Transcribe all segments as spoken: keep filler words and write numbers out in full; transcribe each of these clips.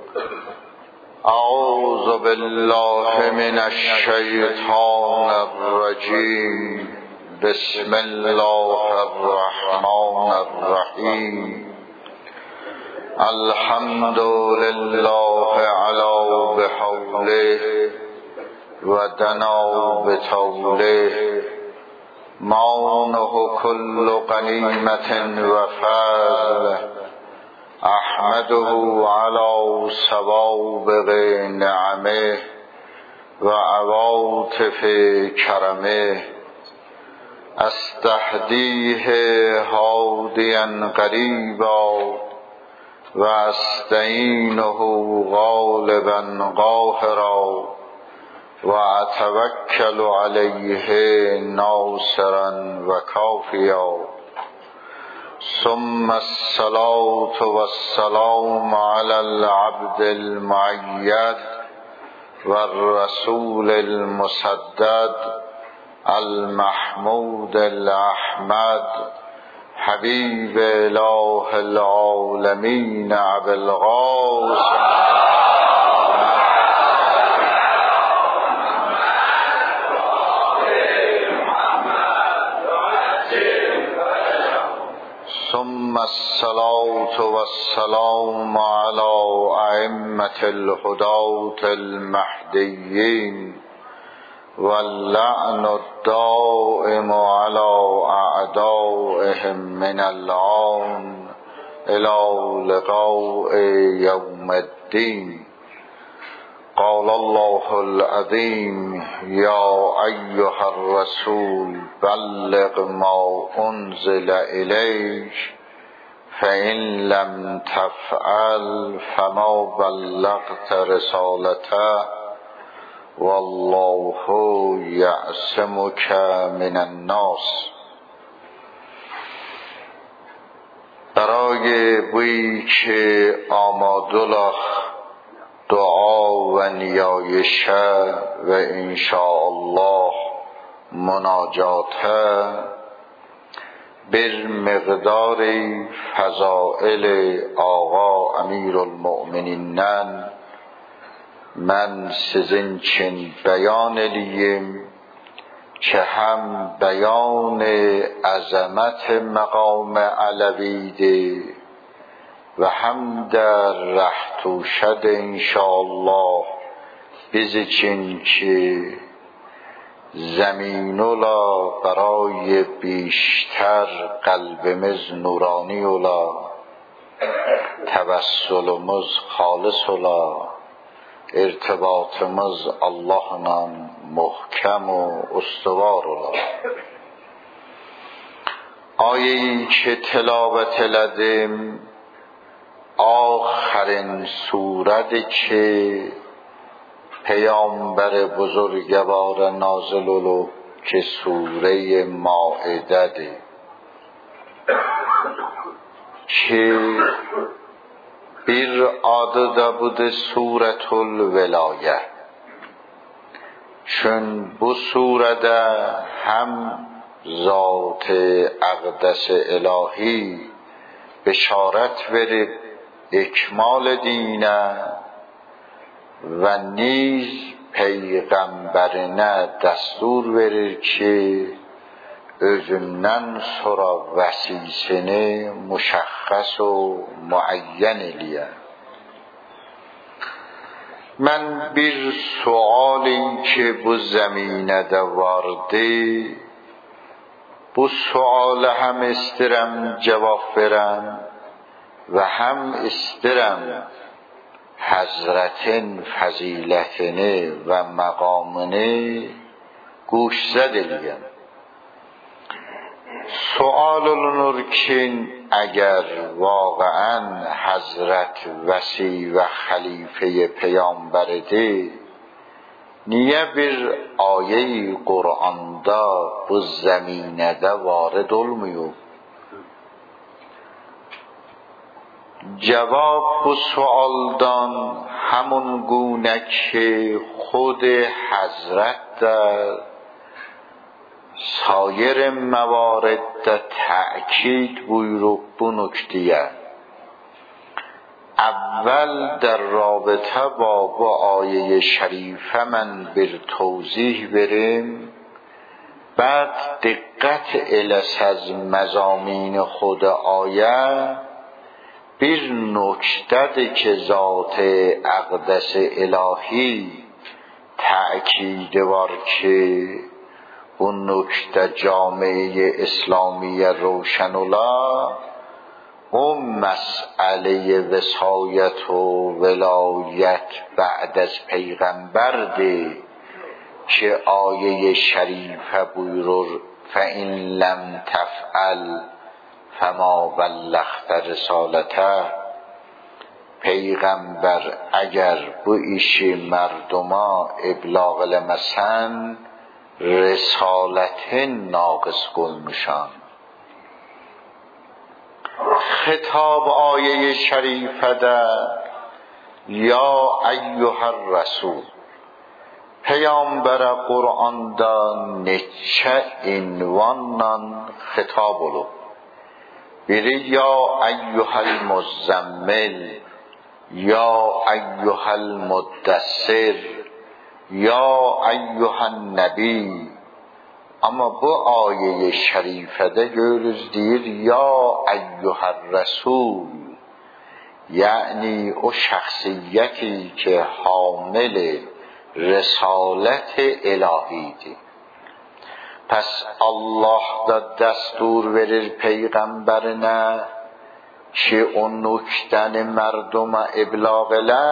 اعوذ بالله من الشیطان الرجیم. بسم الله الرحمن الرحیم. الحمد لله علی بحوله و دنا بطوله. مانه کل غنیمت و فضل. احمده علی سوابق نعمه و عواطف کرمه. استهدیه هادیا قریبا و استعینه غالبا قاهرا و اتوکل علیه ناصرا و کافیا. ثم الصلاة والسلام على العبد المؤید والرسول المسدد المحمود الأحمد حبیب اله العالمین ابی القاسم ثم الصلاة والسلام على أئمة الهداة المهديين واللعن الدائم على أعدائهم من الآن إلى لقاء يوم الدين. قال الله العظيم: يا أيها الرسول بلغ ما أنزل إليك فإن لم تفعل فما بلغت رسالته والله يعصمك من الناس. برای بویی که آمادلخ دعا و نیایشه و انشاءالله مناجاته بر مقدار فضائل آقا امیر المؤمنین من sizin için beyan edeyim که هم بیان عظمت مقام علویده و هم در ره توشد انشاءالله biz için که زمین ola برای بیشتر قلبimiz نورانی ola توسلimiz خالص ola ارتباطımız Allah'la محکم و استوار ola. آیه‌ای که تلاوت elədim آخرین سورتی که پیامبر بزرگوار نازل olub که سوره مائده که bir adı da budur Suretul Velaye. Çün bu surede hem zat-ı اقدس الهی بشارت verib اکمال دینه و نیز پیغمبرینه دستور verir ki özündən sonra vəsisini müşəxxəs و müəyyən eləyə. Mən bir suali ki bu zəminədə vardı, bu sualə həm istirəm cavab verəm və həm istirəm Həzrətin fəzilətini və məqamını guşzəd eləyəm. سوال olunur ki اگر واقعا حضرت وصی و خلیفه پیامبرده niye bir آیه قرآنda bu زمینده وارد olmuyor؟ جواب bu sualdan همون گونه که خود حضرت در سایر موارد تأکید buyurup bu nükteye اول در رابطه با با آیه شریفه من بر توضیح بریم، بعد دقت الس از مضامین خود آیه بر نکته که ذات اقدس الهی تأکید وار که اون نکته جامعه اسلامی روشن‌الله اون مسئله وصایت و ولایت بعد از پیغمبر ده که آیه شریفه بویرور فَإِن لَمْ تفعل فما بلغت رسالته، پیغمبر اگر bu işi مردما ابلاغ لمسن رسالت ناقص گلمشان. خطاب آیه شریفه ده یا ایها الرسول، پیامبر قرآن دا نچه عنوانان خطاب olub. biri یا ایها المزمل، یا ایها المدثر، یا ایها النبی. Amma bu ayəyə şərifədə görürüz deyir ya əyyuhər rəsul, yəni o şəxsiyyəti ki hamil رسالت الهیdir. پس Allah da dəstur verir peyğəmbərinə ki o nöktəni mərduma iblag elə.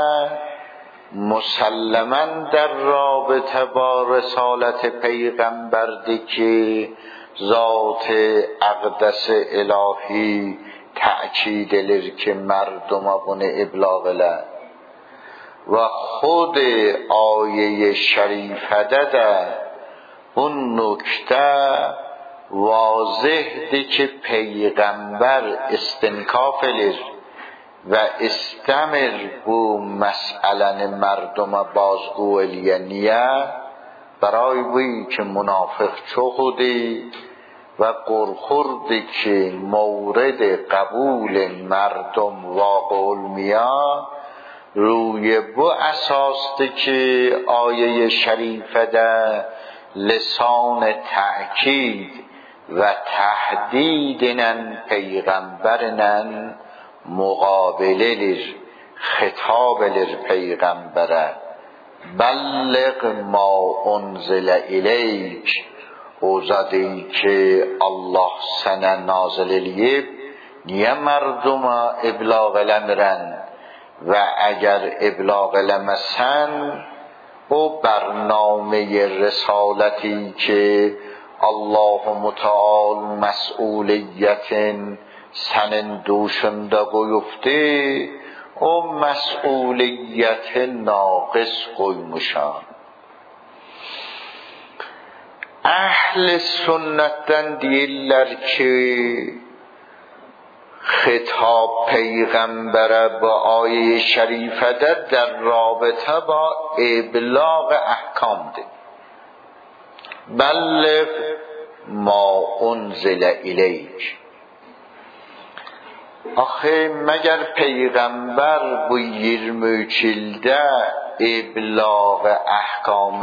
مسلماً در رابطه با رسالت پیغمبردی که ذات اقدس الهی تأکید لر که مردم بونه ابلاغ له و خود آیه شریفه ده اون نکته واضح دی که پیغمبر استنکاف لر و استمر بو مسئله مردم بازگو الیانیه برای بویی که منافق چخودی و قرخوردی که مورد قبول مردم واقع المیا روی بو اساس دی که آیه شریفه ده لسان تأکید و تهدیدنن پیغمبرنن مقابله لر خطاب لر پیغمبره بلغ ما انزل الیک، او زدی که الله سنه نازل الیب نیه مردم ابلاغ لمرن و اگر ابلاغ لمسن او برنامه رسالتی که الله متعال مسئولیت سنن دوشنده گویفته او مسئولیت ناقص قویمشان. اهل سنتن دیلر که خطاب پیغمبر با آیه شریفه ده در رابطه با ابلاغ احکام ده. بلغ ما انزل الیک، آخه مگر پیغمبر bu yirmi üç ildə ابلاغ احکام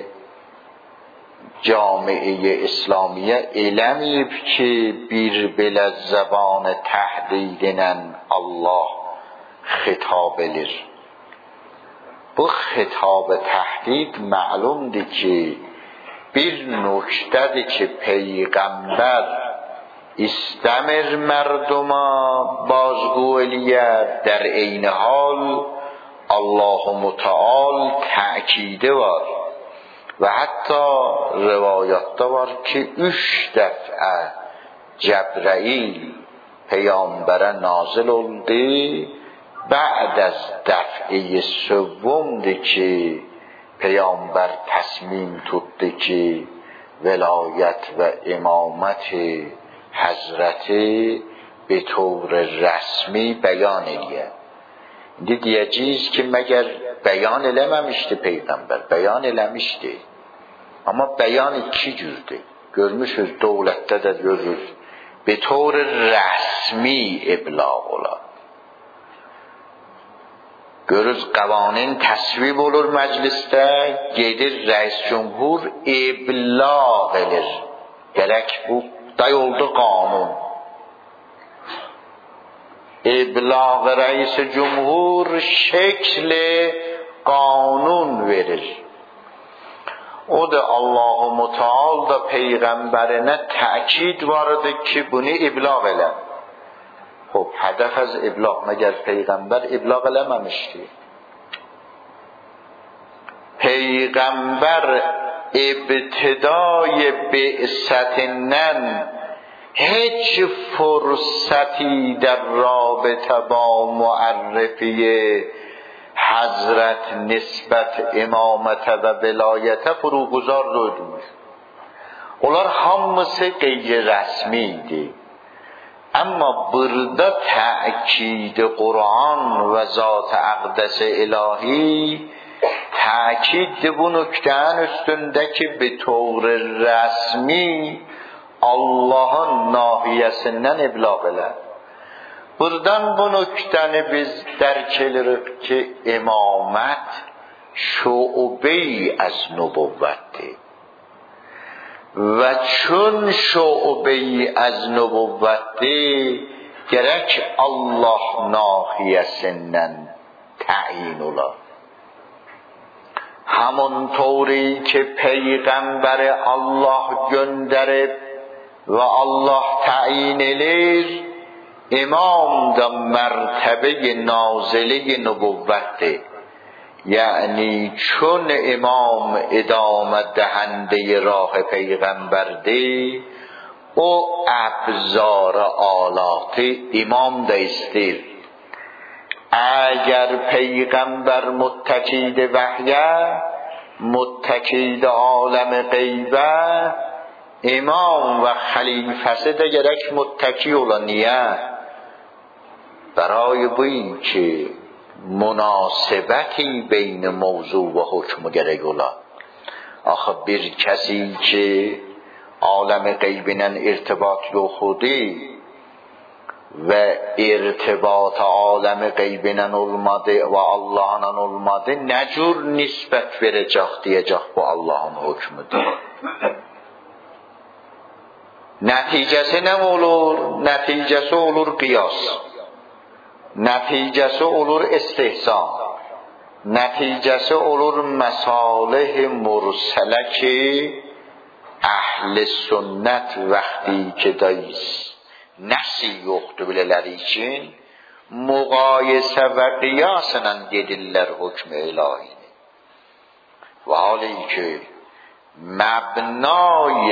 جامعه اسلامیه eləməyib ki bir belə زبان تهدیدنə Allah خطاب edir. Bu خطاب تهدید معلومdir ki bir nöqtədir ki پیغمبر استمر مردما بازگو الیه، در این حال الله متعال تأکیده var و حتی روایات var که üç دفعه جبرائیل پیامبر نازل oldu. بعد از دفعه سوم دی که پیامبر تصمیم tuttu که ولایت و امامت حضرت به طور رسمی بیان eliye. İndi diyeceğiz ki meğer beyan eləməmişdi peygamber, beyan eləmişdi. Ama beyan iki cürdür. Görmüşüz devlette de görürüz. به طور رسمی ابلاغ ola. görüz qavanin təsvib olur məclisdə, gedir rəis cümhur iblağ edir. Gərək bu da oldu qanun. İblağ rəis cümhur şekli qanun verir. O da Allah-u Muteal da peyğəmbərinə təkid vardı ki, bunu iblağ elə. Xub, hədəf az iblağ, məgər peyğəmbər iblağ eləməmişdi. Peyğəmbər ibtidai bi'sətindən heç fürsəti در رابطه با معرفی حضرت نسبت امامت و ولایت فروگذار دادیم. Onlar hamısı qeyri-rəsmi idi. Amma burada təkid Qur'an və zat-ı əqdəs-i ilahi təkid bu nöqtənin üstündə ki, bi طور rəsmi Allahın nahiyəsindən iblağ elə. Buradan bu nöqtəni biz dərk edirik ki, imamət şu'be-i az nübüvvətdir. Və çün şu'be-i az nübüvvətdir, gərək Allah nahiyəsindən təyin olar. Həmin طوری ki, peyğəmbəri Allah göndərib və Allah təyin edir, imam da mertebe نازله نبوته. یعنی چون امام ادامه دهنده راه پیغمبرده، او ابزار آلات امام دستیر. اگر پیغمبر متکید وحیه، متکید عالم غیبه، امام و خلیفه ده گرک متکی اولا نیه. برای بویی که مناسبتی بین موضوع و حکم گرک اولا. آخه bir کسی که عالم غیبینن ارتباط یو خودی و ارتباط عالم غیبینن olmadı و Allah'la olmadı, necur nisbet verecek diyecek bu Allah'ın hükmüdür. Nəticəsi nə olur? Nəticəsi olur qiyas. Nəticəsi olur istihsan. Nəticəsi olur məsalih mursələ ki, əhl-i sünnət vaxtı ki dayız. Nəsi yoxdur bilələri üçün, müqayisə və qiyasla dedirlər hükm-i ilahini. Və halı ki, məbnay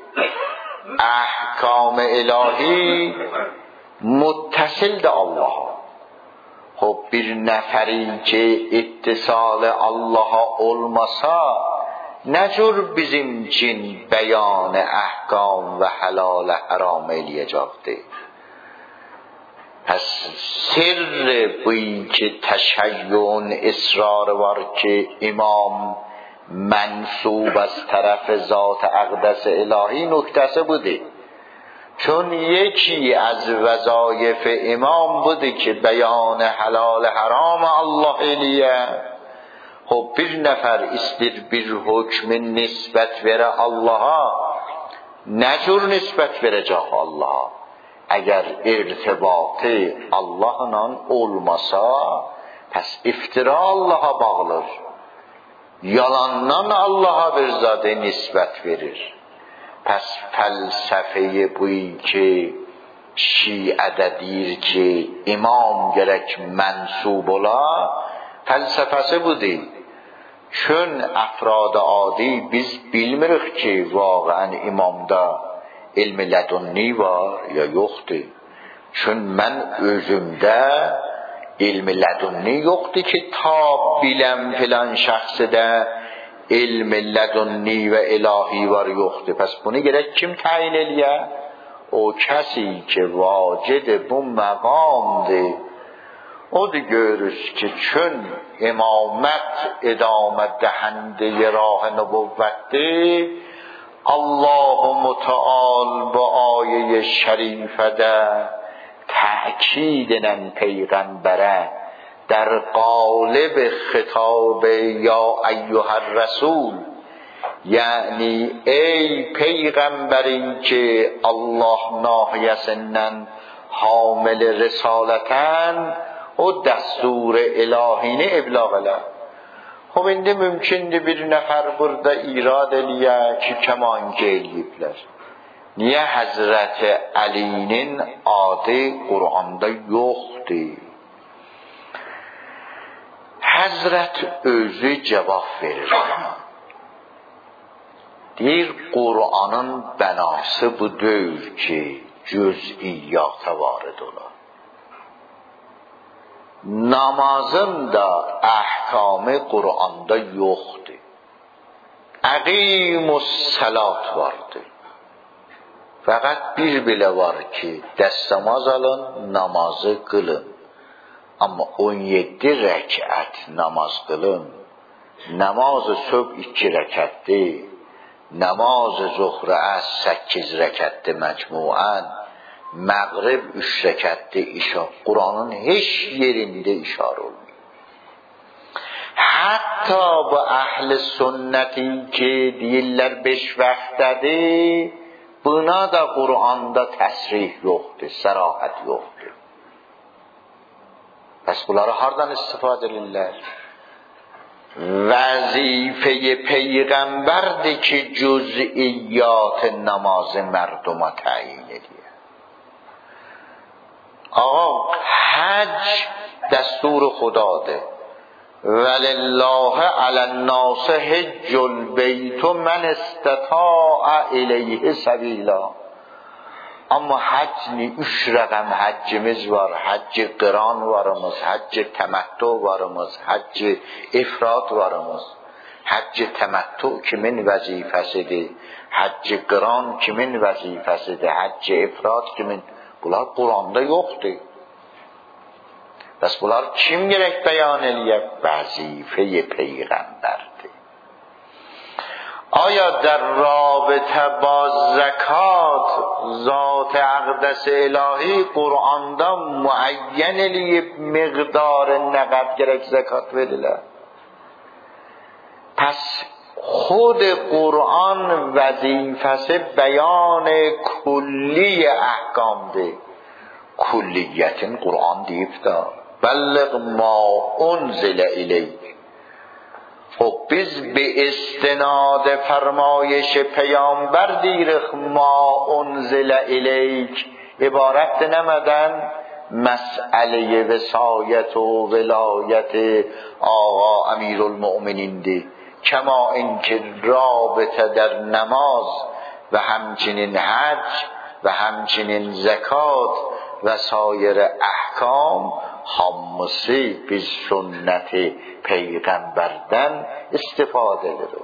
احکام الهی متصل ده الله. خب bir نفری که اتصال الله olmasa necur bizim için beyan احکام و حلال حرام eləyəcəkdir. پس سر بویی که تشیع اصرار var ki امام منصوب از طرف ذات اقدس الهی نکته‌سه بوده. چون یکی از وظایف امام بوده که بیان حلال حرام الله الیه. خب bir نفر istər bir hükm nisbət verə Allaha, necur nisbət verəcək Allaha? Əgər irtibatı Allahla olmasa, pəs iftira Allaha bağlıdır. Yalandan Allah'a bir zade nisbət verir. Pəs fəlsəfəyi buyi ki, şiədə deyir ki, imam gərək mənsub ola, fəlsəfəsi budur. Çün əfrad adi biz bilmirik ki, vaqən imamda ilmi lədunni var ya yoxdur. Çün mən özümdə ilmi lədunni yoxdur ki, ta biləm filan şəxsidə ilmi lədunni və ilahi var yoxdur. Pəs bunu gərək kim təyin eləyə? O kəsi ki, vacid bu məqamdır. O da görür ki, çün imamət idamə dəhəndə rah nübüvvətdir. Allah-u Muteal bu ayə-i şərifədə təkid edən peyğəmbərə در قالب خطاب یا ایها الرسول، یعنی ای پیغمبری که الله ناحیه سنن حامل رسالتن و دستور الهینه ابلاغ له. خب indi mümkündür bir nefer burada irad eliye ki keman geliyipler. Niye Hazreti Ali'nin adı Kur'an'da yoktu? Hazret özü cevap verir ona. Deyir Kur'an'ın bənası bu deyil ki cüz'iyyata varid ola. Namazın da ahkamı Kur'an'da yoktu. Aqimus salat vardı. Fakat bir bile var ki dəstəmaz alın, namazı kılın. Ama on yedi rəkat namaz kılın. Namazı söb iki rəkatdir. Namazı zuhrə əs səkkiz rəkatdir məcmuən. Məğrib üç rəkatdir işa. Kur'an'ın heç yerinde işarə olmuyor. Hatta bu əhl-i sünnəti ki deyirlər beş vaxtdadır, buna da Kur'an'da təsrih yoxdur, sərahət yoxdur. Pəs bunları hardan istifadə edirlər? Vəzifə peyğəmbərdir ki cüz'iyyat namazı mərduma təyin edir. Ağa, hac دستور خداده. ولله علی الناس حج البیت من استطاع الیه سبیلا. Amma hac ni üç rəqəm həccimiz var. Həcc qiran varımız, həcc təməttu varımız, həcc ifrat varımız. Həcc təməttu kimin vəzifəsidir? Həcc qiran kimin vəzifəsidir? Həcc ifrat kimin? Bunlar Quranda yoxdur. Bəs bunlar kim gerək bəyan eləyək? Vəzifə-i peyğəmbərdir. آیا در رابطه با زکات ذات اقدس الهی قرآنda معین eləyib مقدار نقد gerek زکات verilir. پس خود قرآن وظیفه بیان کلی احکامdır. کلیتین قرآن deyib da بلغ ما انزل الیک. خب biz به استناد فرمایش پیامبر دیرخ ما انزل الیک عبارت نمدن مسئله وصایت و ولایت آقا امیرالمؤمنین دی، کما اینکه رابطه در نماز و همچنین حج و همچنین زکات و سایر احکام hamısı biz sünneti peygamberden istifade edilir.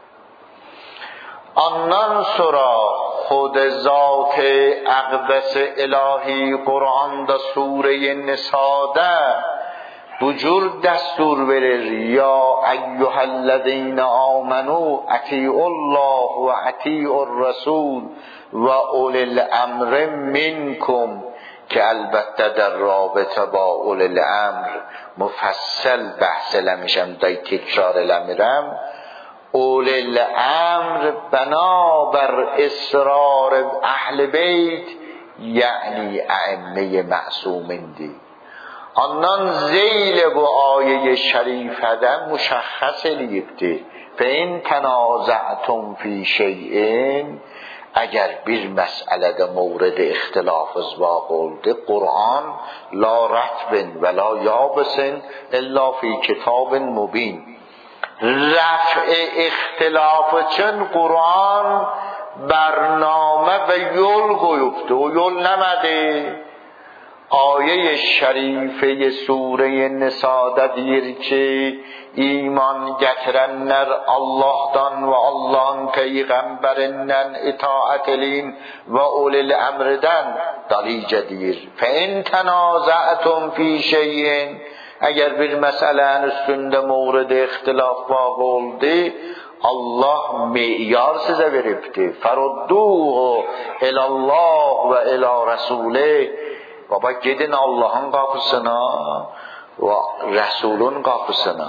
Ondan sonra خود ذات اقدس الهی قرآنda سوره نسا'da bu cür destur verir. Ya eyyühellezine amenu ati'ullah ve ati'ur rasul ve ulil emri minkum. که البته در رابطه با اول الامر مفصل بحث لمیشم دای تکرار لمیرم. اول الامر بنابر اصرار اهل بیت یعنی ائمه معصومین دی. آنان زیل bu آیه شریفه مشخص لیبتی فین تنازعتم فی شیئین. اگر bir məsələdə mövrid ixtilaf izvaq oldu, Qur'an la ratbin və la yabisin illa fi kitabin mubin. Raf'i ixtilaf üçün Qur'an برنامه و yol qoyubdu. O yol nəmədi? Ayə şərifə surə Nisa'da deyir ki iman gətirənlər Allahdan və Allahın peyğəmbərindən itaat eləyin və ulil əmrdən dalicə deyir. Fəin tənazətum fi şeyin. Əgər bir məsələnin üstündə mövrid ixtilaf vaq oldu, Allah meyar sizə veribdi. Fərudduhu ilallah və ila rəsulih. Baba gedin Allah'ın kapısına, و رسولون قافسنا.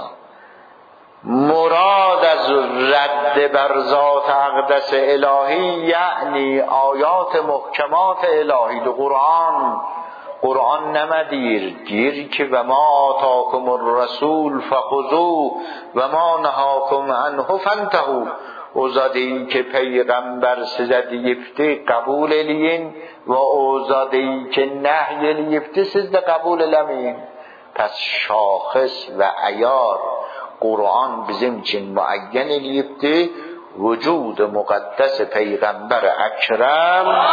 مراد از رد بر ذات اقدس الهی یعنی آیات محکمات الهی دو قرآن. قرآن نمدیر دیر که و ما آتاکم الرسول فخذوه و ما نهاکم عنه فانتهوا. اوزادهی که پیغمبر سزد یفته قبول لین و اوزادهی که نهی لیفته سزد قبول لمین. پس شاخص و عیار قرآن بزم چین معین لیفته وجود مقدس پیغمبر اکرم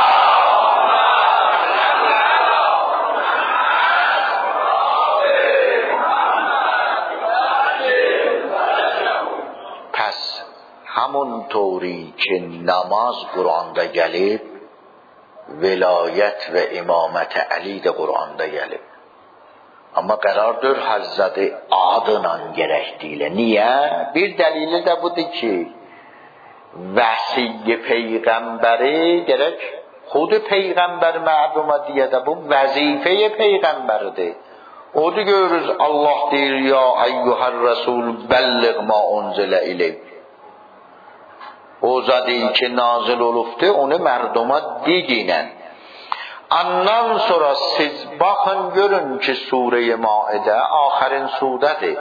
همون طوری که نماز قرآن دا گلب ولایت و امامت علی دا قرآن دا گلب. اما قرار دار حضرت آدنان گرک دیله. نیه؟ bir دلیل دا بوده که وحی پیغمبره گرک خود پیغمبر مردم دیگه دا بود وظیفه پیغمبر ده. او دیگه روز الله دیر یا ایها الرسول بلغ ما انزل الیک. اوزادی که نازل oluftu onu merduma diginen. Ondan sonra siz bakın görün ki Sure-i Maide آخرین suredir.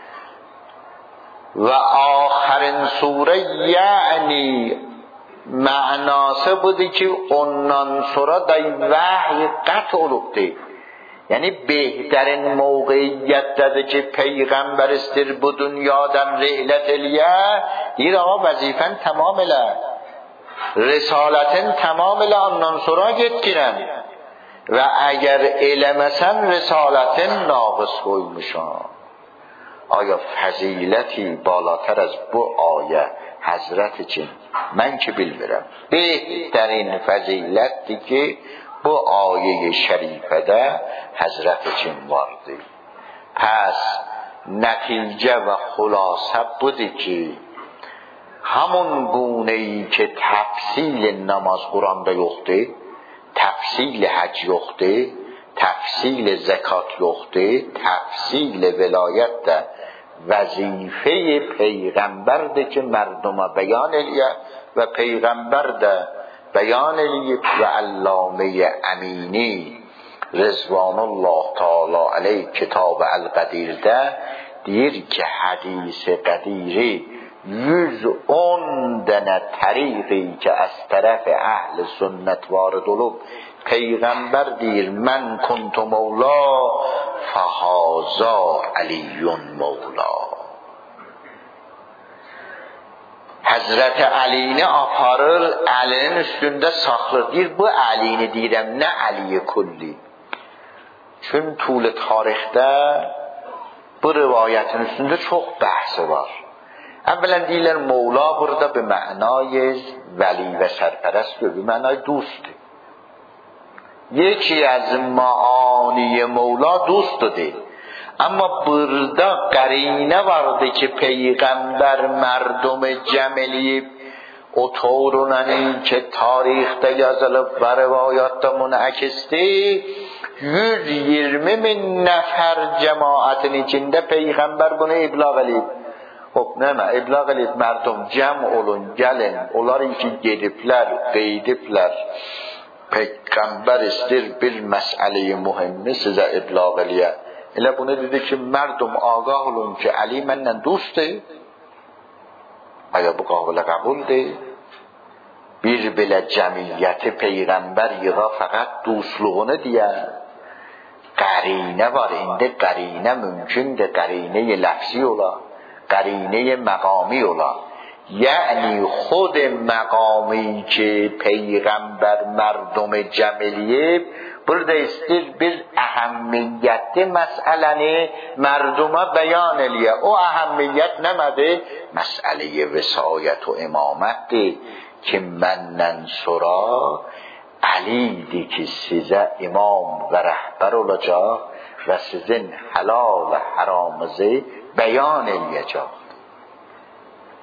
Ve آخرین sure yani manası budur ki ondan sonra da vahiy qat olubdu. یعنی بهترین موقعیت داده که پیغمبر استر bu dünyadan رحلت الیه دیر آقا وظیفن تمام اله رسالتن تمام اله ondan sonra گتگیرن و اگر elemesen رسالتن ناقص koymuşan. آیا فضیلتی بالاتر از bu آیه حضرت için من که bilmirəm بهترین فضیلتی که bu آیه شریفه حضرت için vardı. پس نتیجه و خلاصه بوده که همون گونه‌ای که تفصیل نماز قرآنda yoxdur، تفصیل حج yoxdur، تفصیل زکات yoxdur، تفصیل ولایت ده وظیفه پیغمبرده که مردم بیان الیه و پیغمبر ده بیان الیه و علامه امینی رضوان الله تعالی علیه کتاب القدیر ده دیر که حدیث قدیری yüz on dənə təriqi ki از طرف اهل سنت وارد olub پیغمبر deyir mən kuntu مولا فهذا علی مولا. Həzrət Əlini aparır, Əlinin üstündə saxlır. Deyir, bu Əlini deyirəm, nə Əliyi kulli. Çün tul tarixdə bu rivayətin üstündə çox bəhsi var. Əvvələn deyirlər, Mevla burada bir mənay vəli və sərpərəst bir mənay dostdur. Yeki az maani Mevla dostdur. Ama burada qarine vardı ki peygamber merdum cəmliyib o torunani ki tarixdə yazılıb və rivayətdə münəkisdi yüz iyirmi min nəfər cemaətin içində peygamber bunu iblag edib. Hop nəmə iblag edib merdum cəm olun gəlin onları ki gediblər qeydiblər peygamber istir bir məsələyi mühimmi sizə iblag eləyə. Elə bunu dedi ki mردم آگاه olun ki Ali mənlə dostdur. Aya bu qavlə qəbuldur. Bir belə cəmiyyəti peyğəmbər yığa fəqət dostluğunu deyə. Qərinə var. İndi qərinə mümkündür. Qərinə lafzi ola. Qərinə məqami ola. یعنی خود مقامی که پیغمبر مردم جمعیه burada istir bir ehemmiyetli meseleni merduma beyan eliye. O ehemmiyet nemedi? Mesele-i vesayet ve imametdi ki menden sonra Ali'di ki size imam ve rehber olacak ve sizin helal ve haramınızı beyan eleyecek.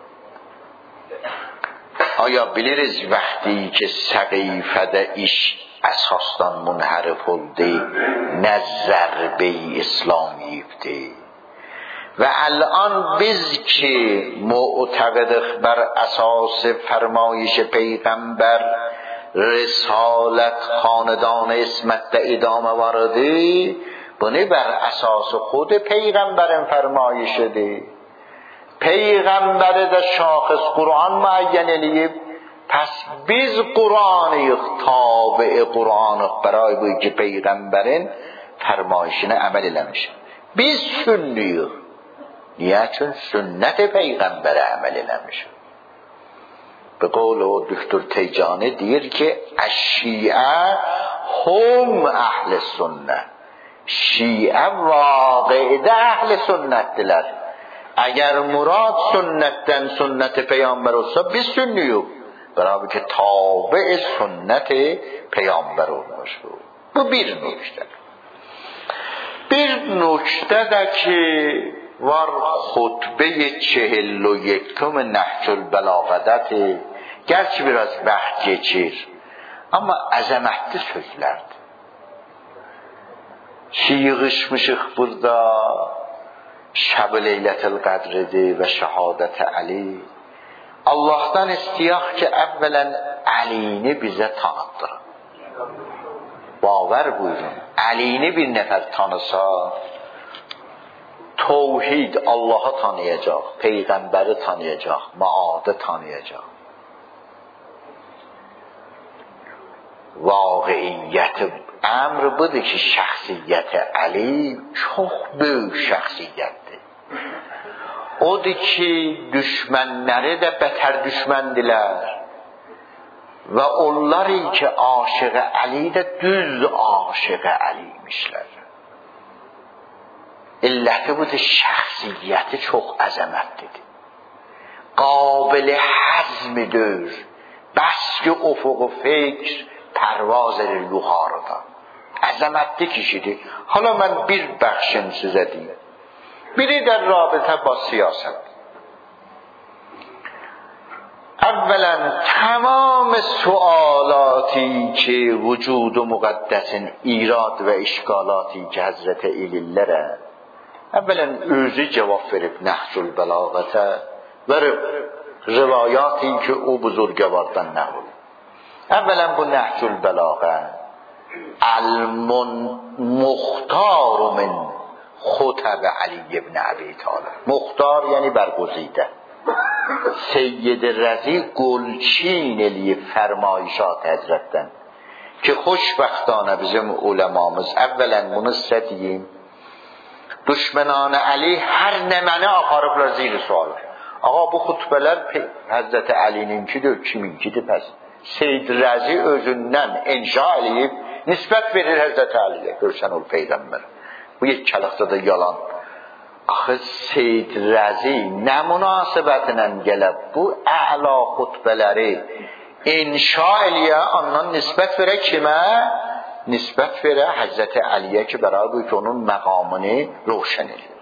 آیا بلیرز وقتی که سقیفه ده iş əsasdan munhərif oldu, nə zərbə-i İslamiyyibdi. Və الان biz ki معتقدıq bər əsas فرمایش پیغمبر رسالت خاندان اسمت ادامه واردی، bunu bər əsası خود پیغمبرın فرمایشidir. Peyğəmbəri də şaxıs Qur'an müəyyən eləyib. Pəs biz Qur'anıyıq, tabi Qur'anıq, bəray bu ki Peyğəmbərin fərmayişinə əməl eləmişik. Biz sünniyik. Niyə? Çünki sünnət Peyğəmbərə əməl eləmişik. به قول o دکتر تیجانی deyir ki الشیعه هم اهل سنت. شیعه واقعده اهل sünnətdilər. Əgər murad sünnətdən sünnət Peyğəmbər olsa biz sünniyik. Bərabər ki tabi sünnət Peyğəmbər olmuşdur. Bu bir nöqtə. Bir nöqtə də ki var xutbə چهل و یکم نهج البلاغه. Gerçi biraz vaxt geçir, amma əzəmətli sözlərdir. Ki yığışmışıq burada, Şəb-i Leylətül Qədridir və Şəhadət-i Əli. Allah'tan istəyək ki, əvvələn Əlini bizə tanıtdırın. Baver buyurun, Əlini bir nəfər tanısa, Tevhid Allah'ı tanıyacaq, Peyğəmbəri tanıyacaq, Maadı tanıyacaq. Vaqiiyyəti əmr budur ki, şəxsiyyəti Əli çox böyük şəxsiyyətdir. Odur ki, düşmənləri də bətər düşməndilər və onları ki, aşığı Əli də düz aşığı Əliymişlər. İlləti budur, şəxsiyyəti çox əzəmətlidir. Qabil-i həzmidir. Bəs ki, ufuq-u fikr pərvaz edir yuxarıda. Əzəmətli kişidir. Hala mən bir bəxşin sizə deyim. Biri də rabitə با siyasət. Əvvələn tamam sualatı ki vücud müqəddəsin irad və işqalatı ki Həzrət elillərə əvvələn özü cavab verib Nəhcül Bəlağətə və rivayatı ki o buzurgəvardan nəql. Əvvələn bu Nəhcül Bəlağə Əl-Muxtar min Xutəb Əli ibn Əbi Talib. Muxtar yəni bərgüzidə. Seyyid Rəzi Gülçin eləyib fərmayişat Həzrətdən ki xoşbəxtانه bizim uləmamız əvvələn bunu sizə deyim. Düşmənanə Əli hər nəməni aparıblar zir sual. Ağa bu xutbələr Həzrət Əlininkidir, kiminkidir pəs? Seyyid Rəzi özündən inşa eləyib nisbət verir Həzrət Əliyə. Görsən ol Peyğəmbər. Bu yekkalıqda da yalan. Axı Seyyid Rəzi nə münasibətlə gəlib bu əla xutbələri inşa eləyə, ondan nisbət verə kimə? Nisbət verə Həzrət Əliyə ki, bərabər ki, onun məqamını roşən edir.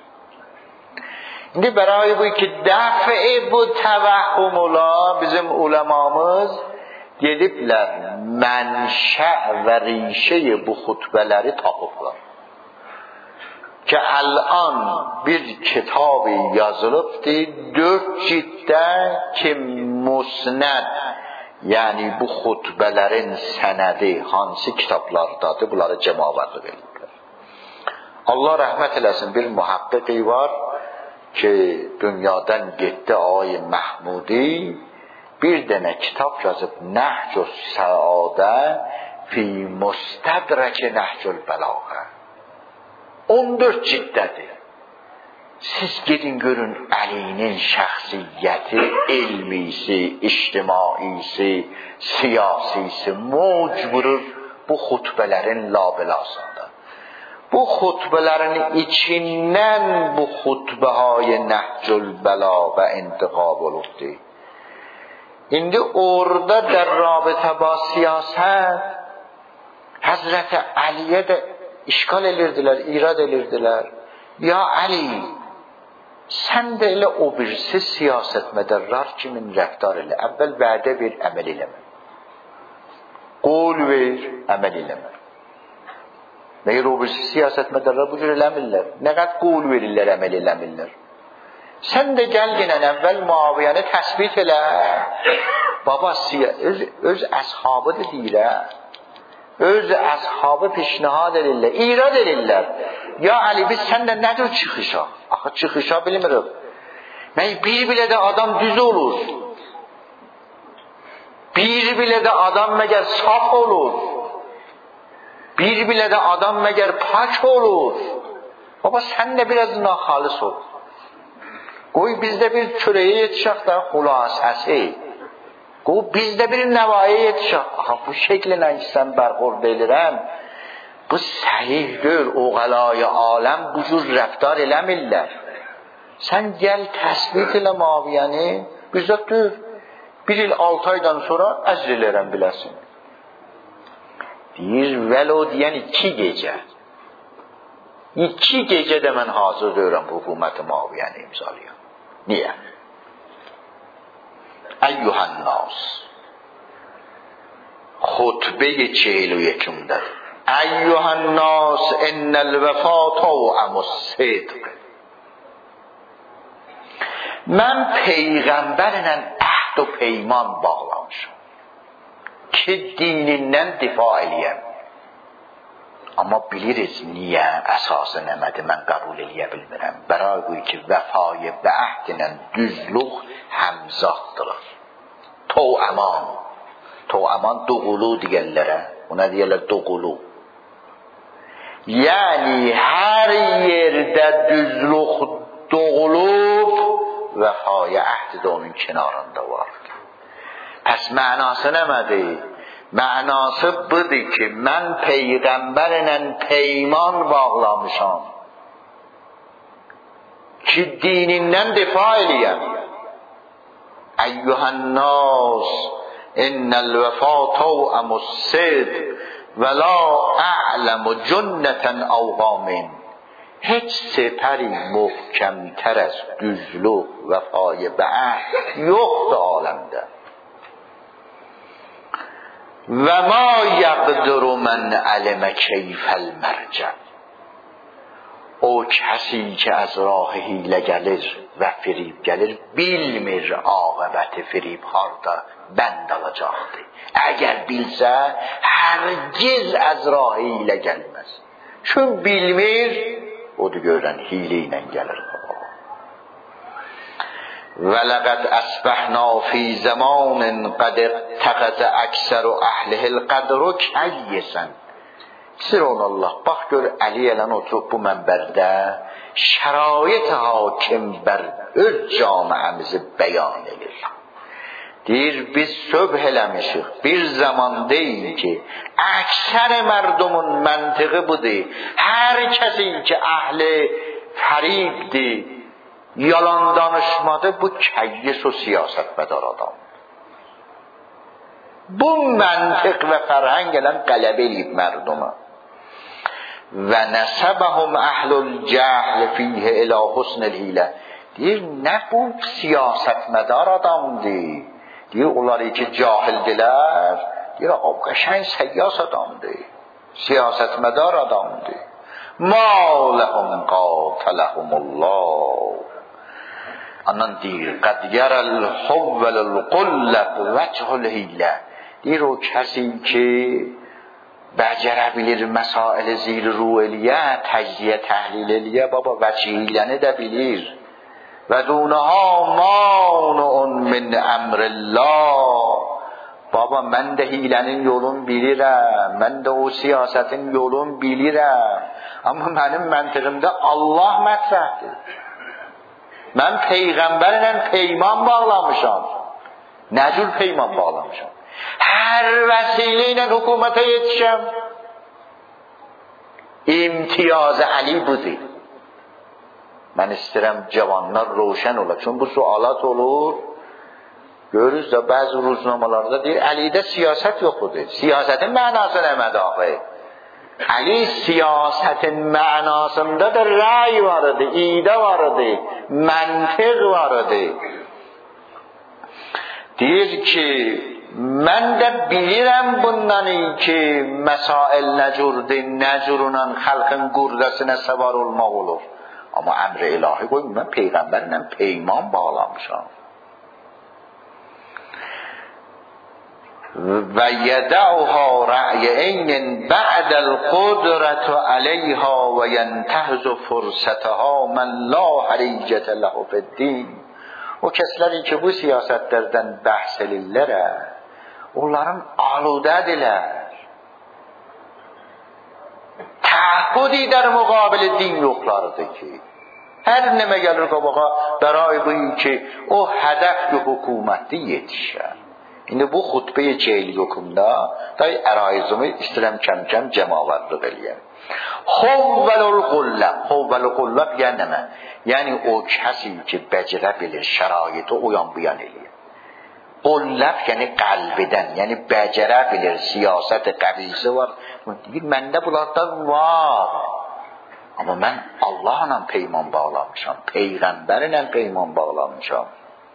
İndi bərabər bu ki, dəf'i bu təvəhhümüla bizim uləmamız gediblər mənşə və rişəyi bu xutbələri tapıblar. Ki الان bir kitabı yazılıbdır dört ciltdə ki musnəd yəni bu xutbələrin sənədi hansı kitablardadır bunları cəmavarlıq edirlər. Allah rəhmət eləsin bir muhaqqiqi var ki dünyadan getdi Ağay Məhmudi bir dənə kitab yazıb Nəhcü's Səadə fi Mustədrək Nəhcül Bəlağə. on dörd cildədir. Siz gedin görün Əlinin şəxsiyyəti, elmisi, ictimaisi, siyasisi mövc vurur bu xutbələrin labilasında. Bu xutbələrin içindən bu xutbəhay Nəhcül Bəlağə intiqab olubdu. İndi orada der rabitə ba siyasət Həzrət Əliyə də işgal edirdilər, irad edirdilər. Ya Əli, sən də elə o birisi siyasət mədərrar kimin rəftar elə. Əvvəl vədə bir əməl eləmə. Qol ver, əməl eləmə. Məyər o bir siyasətmədarlar bu cür eləmirlər. Nə qədər qol verirlər, əməl eləmirlər. Sən də gəl yenən əvvəl Muaviyəni təsbit elə. Baba öz, öz əshabı da deyirlər. Öz əshabı pişnihad edirlər, irad edirlər. Ya Əli, biz səndə nə cür çıxışa? Axı çıxışa bilmirik. Mən bir bilə də adam düz olur. Bir bilə də adam məgər saf olur. Bir bilə də adam məgər pak olur. Baba sən də biraz naxalis ol. Qoy bizdə bir çörəyə yetişək də xulasəsi. Qoy bizdə bir nəvaya yetişək. Aha, bu şəklinə ki sən bərxord edirəm, bu səhih deyil. Oğalayı aləm bu cür rəftar eləmirlər. Sən gəl təsbit elə Muaviyəni, bizzat dur. Bir il altı aydan sonra əcr elərəm biləsin. Deyir, vəlo deyən iki gecə. İki gecədə mən hazır deyirəm hökuməti Muaviyəni imzalayam. Niyə? Əyyuhən nas. Xutbə-i çehil و یکمdə. Əyyuhən nas innəl vəfat əmus sidq. Mən peyğəmbərlə əhd و peyman bağlamışam ki dinindən difa eləyəm. Amma biliriz niyə əsası nəmədi mən qəbul eləyə bilmirəm. Bəray ki vəfayı və əhdinə düzlük həmzatdır. To'aman. To'aman doğulu deyərlərə. Ona deyərlər doğulu. Yəni hər yerdə düzlük doğulub vəfayı əhd də onun kənarında var. Pəs mənası nəmədi? Mənası budur ki mən peyğəmbərlə peyman bağlamışam ki dinindən difa eləyəm. Əyyuhən nas innəl vəfatə əmus sidq və la a'ləmu cünnətən əvqamin. Heç sepəri möhkəmtər az düzlük vəfayı və əhd yoxdur aləmdə. Və ma yəqdiru mən ələmə keyfəl mərcə. O kəsi ki az rah hilə gəlir və firib gəlir, bilmir aqibəti firib harda bənd alacaqdır. Əgər bilsə, hərgiz az rah hilə gəlməz. Çün bilmir, odur görən hilə ilə gəlir. وَلَقَدْ أَصْبَحْنَا فِي زَمَانٍ قَدْ اتَّخَذَ أَكْثَرُ أَهْلِهِ الْقَدْرَ كَيِّسًا. Subhanallah, bax gör Əli ilə oturub bu mənbərdə şərait hakim bər öz camiəmizi bəyan edir. Deyir, biz söbh eləmişik. Bir zaman deyil ki, əksər mərdumun məntiqi budur. Hər kəsin ki, əhli fəribdir, yalan danışmadı, bu kəyyis o siyasətmədar adam. Bu məntiq və fərhəng gələn qələb eləyib mərduma. Və nəsəbəhum əhlul cəhl fiyhə ilə husnil hilə. Deyir, nə bu siyasətmədar adamdır? Deyir, onları ki cahildilər, deyir, o qəşəng səyyas adamdır, siyasətmədar adamdır. مَا لَهُمْ قَاتَلَهُمُ اللّٰهُ. Anan deyir, قَدْ يَرَ الْحُوَّلُ الْقُلَّقُ وَجْهُ الْهِيلَ. Deyir, o kəsin ki bəcərə bilir məsail-i zir ru eləyə, təcziyə təhlil eləyə, baba vəcihiləni də bilir. Və dunəha manuun min əmrillah. Baba, mən də hilənin yolun bilirəm, mən də o siyasətin yolun bilirəm. Amma mənim məntiqimdə Allah mətrəhdir. Mən peyğəmbərlə peyman bağlamışam. Nə cür peyman bağlamışam? Hər vəsilə ilə hökumətə yetişəm. İmtiyaz Əli budur. Mən istəyirəm cavanlar roşən ola. Çünki bu sualat olur. Görürüz də bəzi ruznamalarda deyir, Əlidə siyasət yoxudur. Siyasətin mənası nəmədir axı? Əli siyasətin mənasında da rəy var idi, idə var idi, məntiq var idi. Deyir ki, mən də bilirəm bundan ki, məsail nəcurdur, nəcurundan xalqın qurdasına səvar olmaq olur. Amma əmr ilahi qoyun, mən Peyğəmbərlə peyman bağlamışam. Və yədəuha rə'yəyin bə'dəl qudrətü aleyha və yəntəhzu fürsətəha mən la həricətə ləhu fəddin. O kəsləri ki, bu siyasətlərdən bəhs edirlər, onların aludədirlər. Təhqudi در مقابل din yoxlarıdır ki, hər nəmə gəlir qabağa, bəray bu ki, o hədəf hökumətli yetişər. İndi bu xutbə-i ceyliyokumda da ərayizimi istəyirəm kəm-kəm cəmavarlıq eləyəm. Xovvəlul qullab, xovvəlul qullab yəni nəmə? Yəni o kəsi ki, bəcrə bilir, şəraiti oyan buyan eləyir. Qullab yəni qəlbidən, yəni bəcrə bilir, siyasət qəbisi var. Deyir, məndə bunlardan var. Amma mən Allahla peyman bağlamışam, Peyğəmbərlə peyman bağlamışam.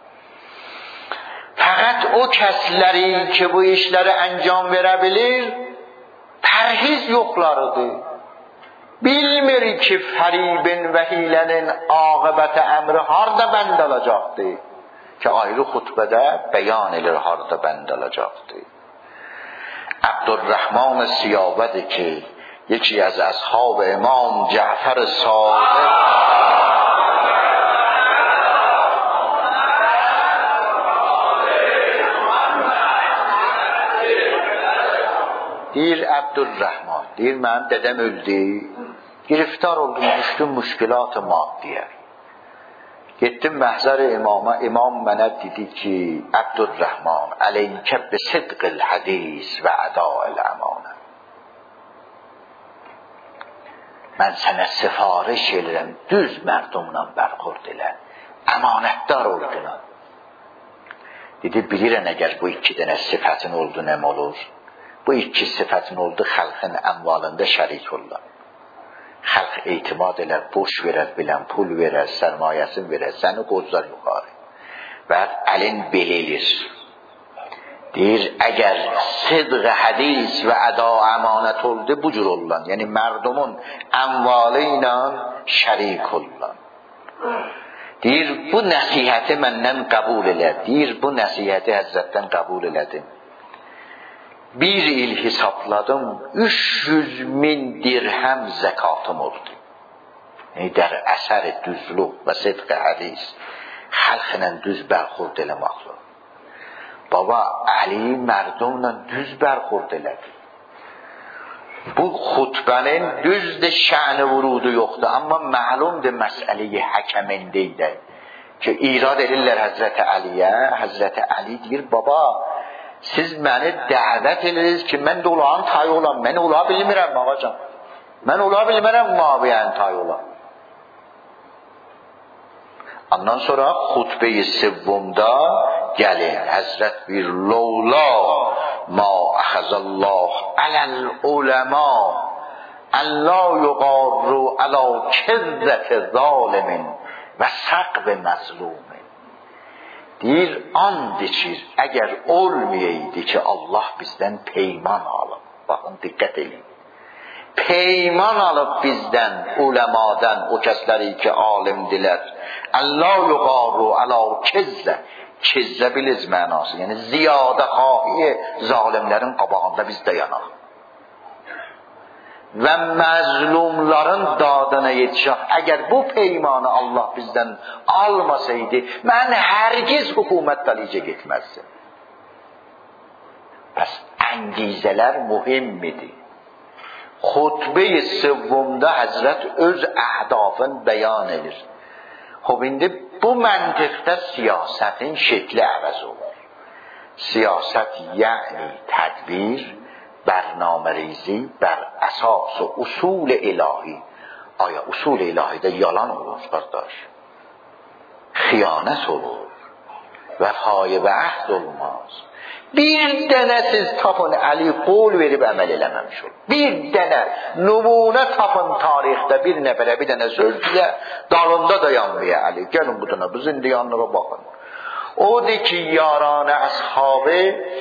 Fəqət o kəsləri ki, bu işləri əncam verə bilir, pərhiz yoxlarıdır. Bilmir ki, fəribin və hilənin aqibəti əmri harda bənd olacaqdır. Ki, ayrı xutbədə bəyan edir harda bənd olacaqdır. Abdurrahman Siyabədir ki, yeki az ashab imam Cəfər Sadiq deyir, Abdurrahman deyir, mənim dədəm öldü, giriftar oldum, düşdüm müşkilat-ı maddiyə. Getdim məhzər-i imama, imam mənə dedi ki, Abdurrahman, əleykə bi sidqil hədis və əda'il əmanə. Mən sənə sifariş edirəm, düz mərdumla bərxurd elə, əmanətdar olduna. Dedi, bilirən əgər bu iki dənə sifətin oldu, nəm olur? Bu iki sifətin oldu, xalqın əmvalında şərik olur. Xalq etimad elər, boş verər, bilən pul verər, sərmayəsin verər, səni qozlar yuxarı. Və əlin belilir. Deyir, əgər sidq hədis və əda əmanət oldu, bu cür olan. Yəni, mərdumun əmvalı ilə şərik olan. Deyir, bu nəsihəti məndən qəbul elədi. Deyir, bu nəsihəti Həzrətdən qəbul elədim. Bir il hesapladım, üç yüz min dirhem zəkatım oldu. Yəni, der əsər-i düzlük və sidq hədis, xalqla düz bərxurd eləməklə. Baba, Əli mərdumla düz bərxurd elədi. Bu xutbənin düzdür, şəni vurudu yoxdur, amma məlumdur məsələyi həkəmində ki, irad edirlər Həzrəti Əliyə. Həzrəti Əli deyir, baba, siz məni dəvət edirsiniz ki, mən də olağın tay olam. Mən ola bilmirəm, ağacan. Mən ola bilmirəm, maviyən tay olam. Ondan sonra xutbə-i sevvumda gəlin, Həzrət bir lowla ma əxəzəlləh ələl-uləmə əllə yuqarru ələ kəzzəti zalimin və səqb-i məzlumin. Deyir, and içir, əgər olmayaydı ki, Allah bizdən peyman alıb. Baxın, diqqət edin. Peyman alıb bizdən, uləmadan, o kəsləri ki, alimdilər. Allah yuqarru ələ kəzzə. Kəzzə biliz mənası. Yəni, ziyadə xahiyə zalimlərin qabağında biz dayanaq. Və məzlumların dadına yetişək. Əgər bu peymanı Allah bizdən almasaydı, mən hərgiz hökumət dalicə getməzdim. Bəs əngizələr mühimmidir. Xutbə-i sevvumda Həzrət öz əhdafın bəyan edir. Xob, indi bu məntiqdə siyasətin şekli əvəz olur. Siyasət yəni tədbir, bərnamə-ریزی bər əsas و usul ilahi. Aya usul ilahidə yalan olur, qardaş. Xiyanət olur. Vəfayı və əhd olmaz. Bir dənə siz tapın, Əli qol verib əməl eləməmiş olur. Bir dənə nümunə tapın tarixdə, bir nəfərə, bir dənə sözlə dalında dayanmaya Əli. Gəlin bu dənə, bu zindiyanlığa baxın. Odur ki, yaranə əshabı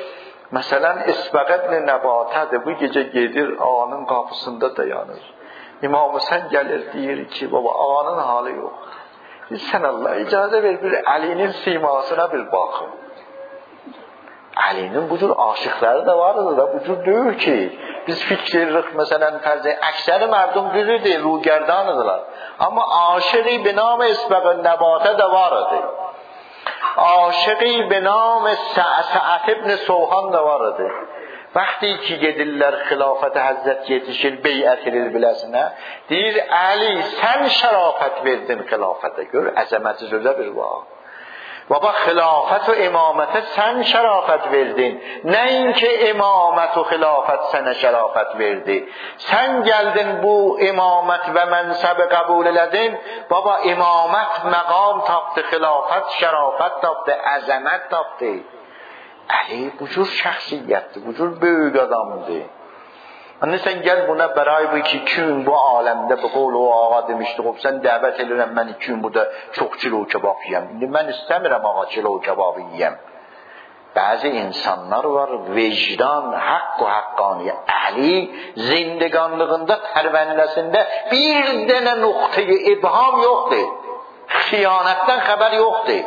Mesela İsbaq ibn Nəbatədir, bu gecə gedir ağanın qapısında dayanır. İmam Hüseyin gəlir deyir ki, baba ağanın halı yox. Sən Allah icazə ver bir Əlinin simasına bir baxın. Əlinin bu cür aşıqları da vardı da bu cür deyil ki, biz fikr edirik məsələn fərzə əksəri mərdum düzü deyil, rugerdanıdırlar. Amma aşıqi be nam İsbaq Nəbatə də vardı. Aşıqi be nam Sa'd ibn Sohan da vardı. Vaxtı ki gedirlər xilafətə Həzrət yetişir, beyət edir biləsinə. Deyir, Əli, sən şərafət verdin xilafətə. Gör, əzəməti sözə bir bax. Baba, xilafət və imamətə sən şərafət verdin. Nəinki imamət və xilafət sənə şərafət verdi. Sən gəldin bu imamət və mənsəbi qəbul elədin. Baba, imamət məqam tapdı, xilafət şərafət tapdı, əzəmət tapdı. Əli bu cür şəxsiyyətdir, bu cür böyük adamdır. Hani sən gəl buna bəray bu iki gün bu aləmdə bu qol o ağa demişdi, o sən dəvət edirəm mən iki gün burada çox kilo kebab yiyəm. İndi mən istəmirəm ağa kilo kebabı yiyəm. Bəzi insanlar var, vicdan, haqq və haqqaniyə. Əli zindiqanlığında, tərvəndəsində bir dənə nöqtəyi ibham yoxdur. Xiyanətdən xəbər yoxdur.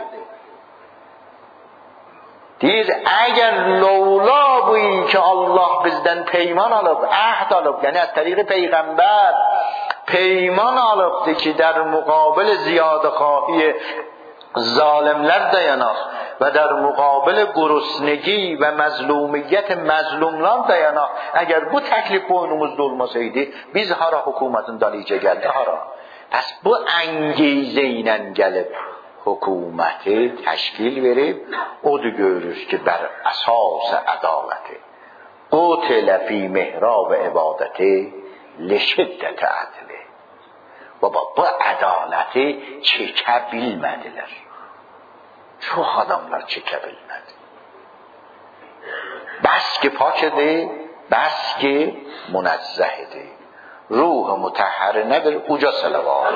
Deyir, əgər lovla bu ki Allah bizdən peyman alıb, əhd alıb, yəni az təriqi peyğəmbər peyman alıbdır ki, در مقابل زیاده خواهی ظالمlər dayanaq və در مقابل گرسنگی və məzlumiyyət məzlumlar dayanaq. Əgər bu təklif boynumuzda olmasaydı, biz hara hökumətin dalicə gəldi, hara? Pəs bu əngizə ilə gəlib hökuməti təşkil verib, odur görürüz ki, bər əsas ədaləti. Qutilə fi mihrab ibadəti leşiddət ədli. Baba, bu ədaləti çəkə bilmədilər. Çox adamlar çəkə bilmədi. Bəs ki pakidir, bəs ki münezzəhidir. Ruh-u mütəhhərinə bir uca salavat.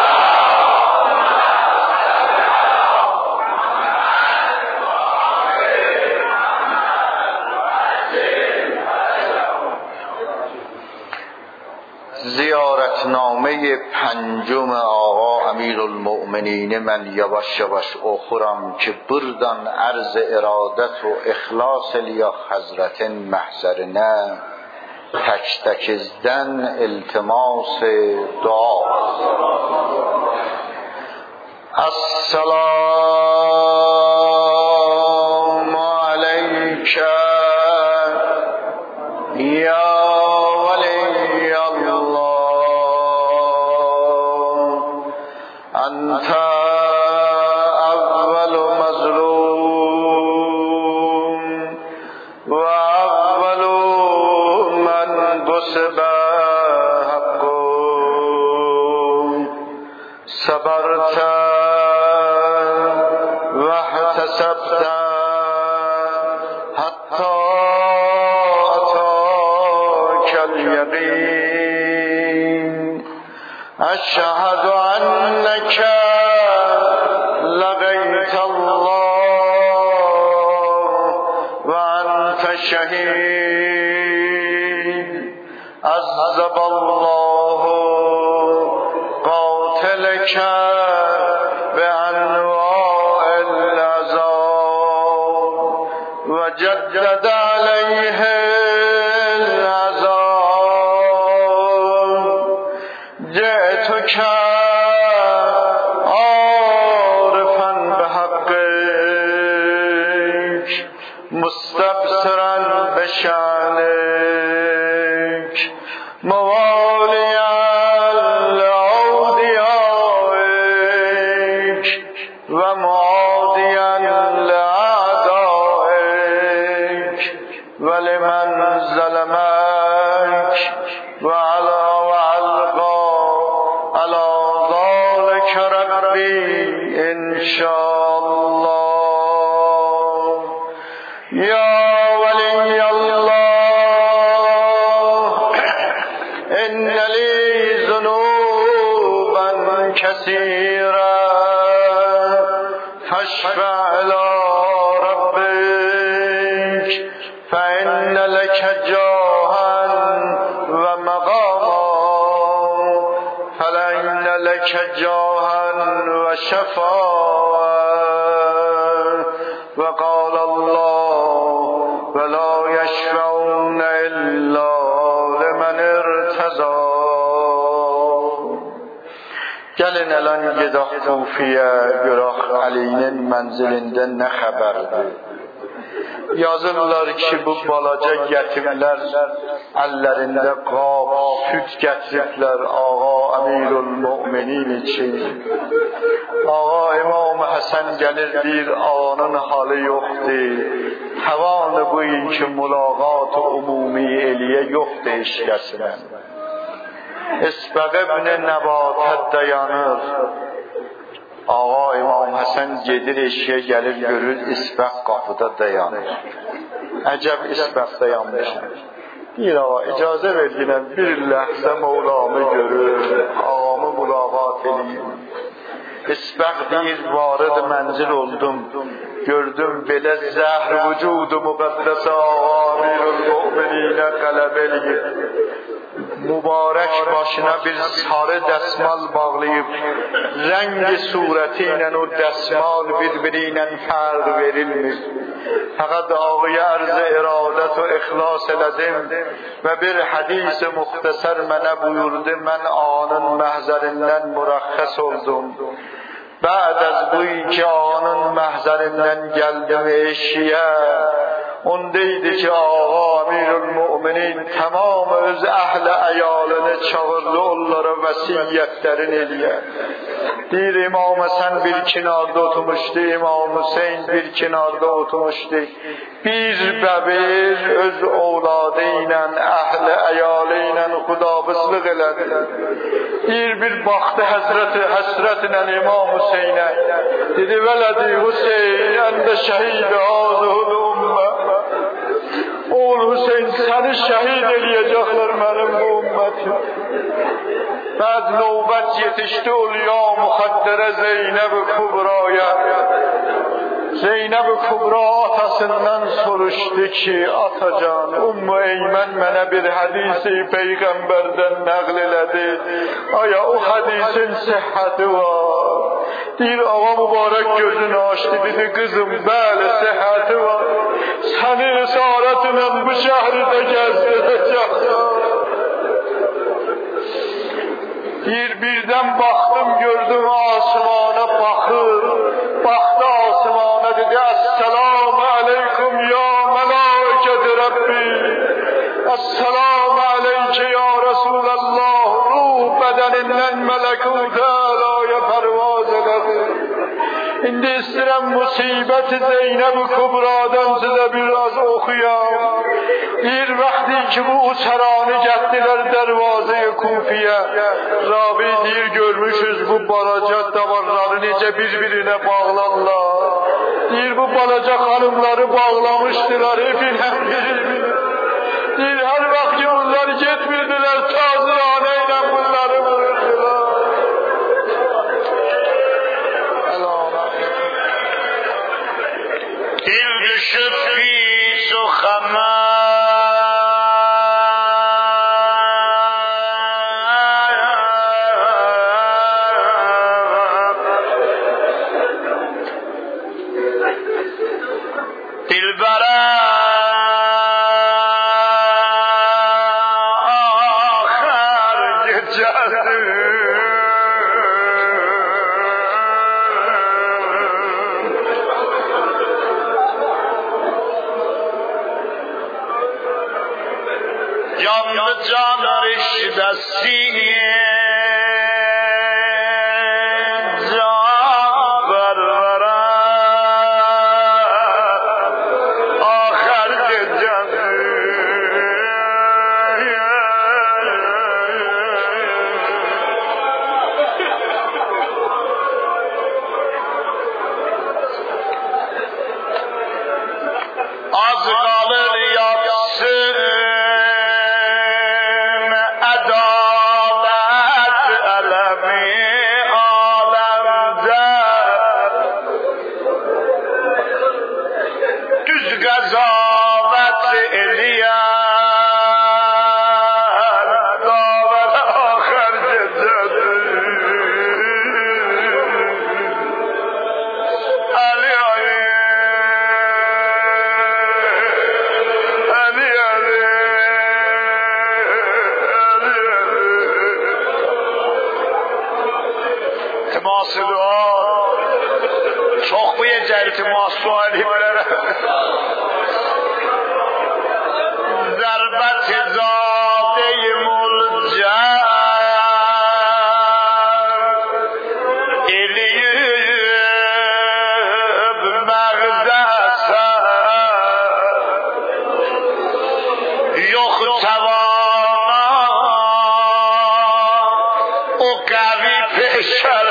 زیارتنامه پنجم آقا امیرالمؤمنین من یواش یواش اخورم که بردن عرض ارادت و اخلاص لیا حضرت محضرنه تک تکزدن التماس دعا. السلام علیک یا أنت أول مظلوم وأول من غصب حقه صبرت واحتسبت حتى أتاك اليقين. أشهد أنك لقيت الله وأنت شهيد. عذب الله قاتلك بأنواع العذاب وجدد عليه العذاب. جئتك مستبصرا بشانك مواليا لأوديائك ومعاديا لأعدائك ولمن ظلمك وعلى وعلقا على ذلك ربي إن شاء الله. يا ولي الله إن لي ذنوبا كثيرا فاشفع إلى ربك نسألك جاها وشفاعة وقال الله ولا يشفعون إلا لمن ارتضى. Gəlin elən gedək Kufiyə, görək Əlinin mənzilində nə xəbərdir. Yazırlar ki, bu balaca yetimlər əllərində qab, süt gətiriblər ağa Əmirül Müminin için. Ağa İmam Həsən gəlir deyir, ağanın halı yoxdur. Təvanı bu inki mülaqat umumi eliyə yoxdur eşkəsinə. İsbəq ibn Nəbatət dayanır. Ağa İmam Həsən gedir eşiyə gəlir, görür İsbəq qapıda dayanır. Əcəb İsbəq dayanmışım. Deyir ağa, icazə verginəm, bir ləhzə Mevlamı görür, ağamı mülaqat edeyim. İsbəq deyir, varid mənzil oldum, gördüm belə zəhr vücudu müqəddəsə ağa Əmirül Müminə qələb eləyir. Mübarək başına bir sarı dəsmal bağlayıb, rəngi surəti ilə o dəsmal bir-biri ilə fərq verilmir. Fəqət ağıya ərz-i iradət və ixlas elədim və bir hadis-i muxtəsər mənə buyurdu, mən ağanın məhzərindən mürəxxəs oldum. Bəd az bu iki ağanın məhzərindən gəldim eşiyə. Ondaydı ki, ağa Əmirül Müminin tamam öz əhl-i əyalını çağırdı, onlara vəsiyyətlərini eləyə. Deyir, İmam Həsən bir kinarda oturmuşdu, İmam Hüseyin bir kinarda oturmuşdu. Bir bəbir öz oğladı ilə, əhl-i əyalı ilə xudafizlik elədi. Deyir, bir baxdı həzrət, həsrət ilə İmam Hüseyinə. Dedi, vələdi Hüseyin, əndə şəhid azul ümmə. Oğul Hüseyin, səni şəhid eləyəcəklər mənim bu ümmətim. Bəd növbət yetişdi Ulya Muxaddərə Zeynəb-i Kubraya. Zeynəb-i Kubra atasından soruşdu ki, atacan, Ümmü Eymən mənə bir hadisi Peyğəmbərdən nəql elədi. Aya o hadisin səhhəti var. Deyir, ağa mübarək gözünü açdı, dedi, qızım, bəli, səhhəti var. Səni esarətlə bu şəhridə gəzdirəcək. Deyir, birdən baxdım, gördüm, asmana baxır. Baxdı asmana, dedi, Əssəlamu aleykum ya mələkət Rəbbi. Əssəlamu aleykə ya Rasulallah. Ruh bədənindən mələkut əlaya pərvaz elədi. İndi istəyirəm musibəti Zeynəb-i Kubradan sizə biraz oxuyam. Bir vaxtı ki, bu uçaranı gətdilər dərvazəyə Kufiyə. Rabi deyir, görmüşüz bu balaca davarları necə bir-birinə bağlarlar. Deyir, bu balaca xanımları bağlamışdılar, hepinəm bir-birinə. Deyir, hər vaxt ki, bunlar getmirdilər, tazıranə ilə bunları vururdular. Dil düşüb pis o xəmə. Dilbərə axər gecədir. Yandı canar işdəsini can pərvərə axər gecədir. Az qalır yatsın ədalət ما سوالی برد ضربت زاده ملجم الیب مغزسا یخ توانا او قوی پیشر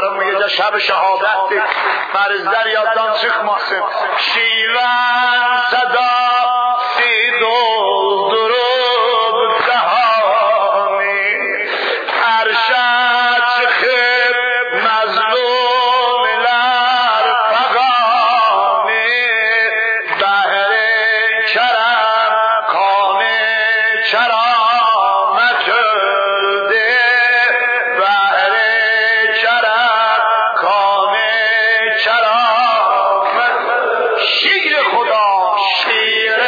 Mevlana میگه شب شهادت فرزدر یادان çıkmasın şiven sada sidol durup cehani erşad çıkıp mazlumlar fagani behre kerem kane keramet öldü behre kerem kane keramet şiir Khuda şiir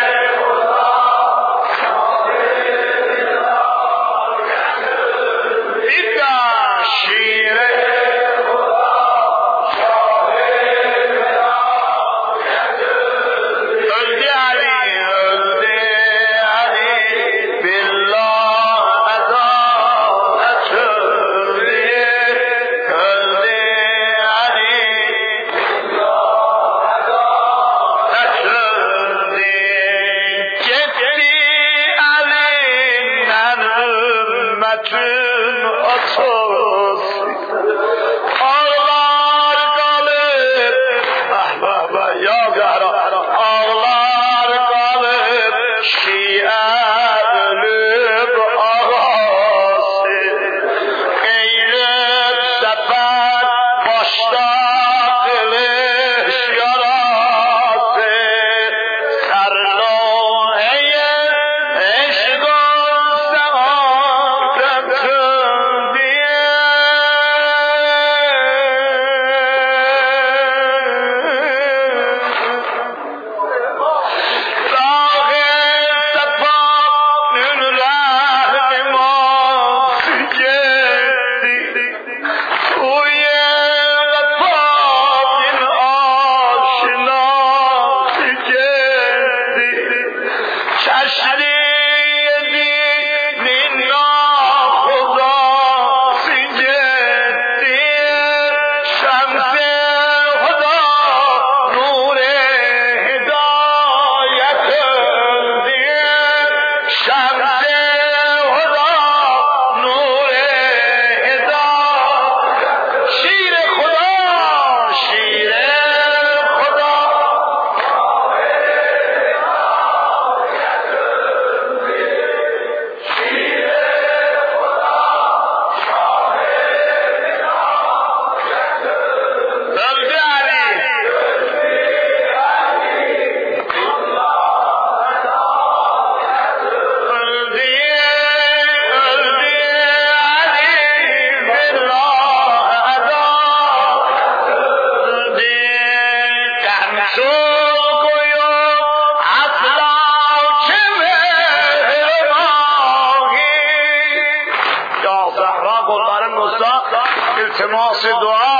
التماس دعا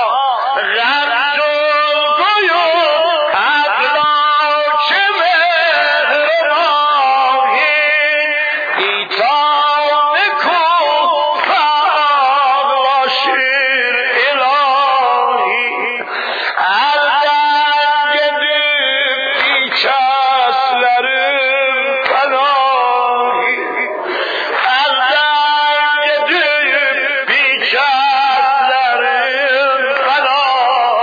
غم جلگویو ابلاک مهربانی ایتان کن فقلا شیر الهی از دنگ بیچسلرم پناهی از دنگ بیچسلرم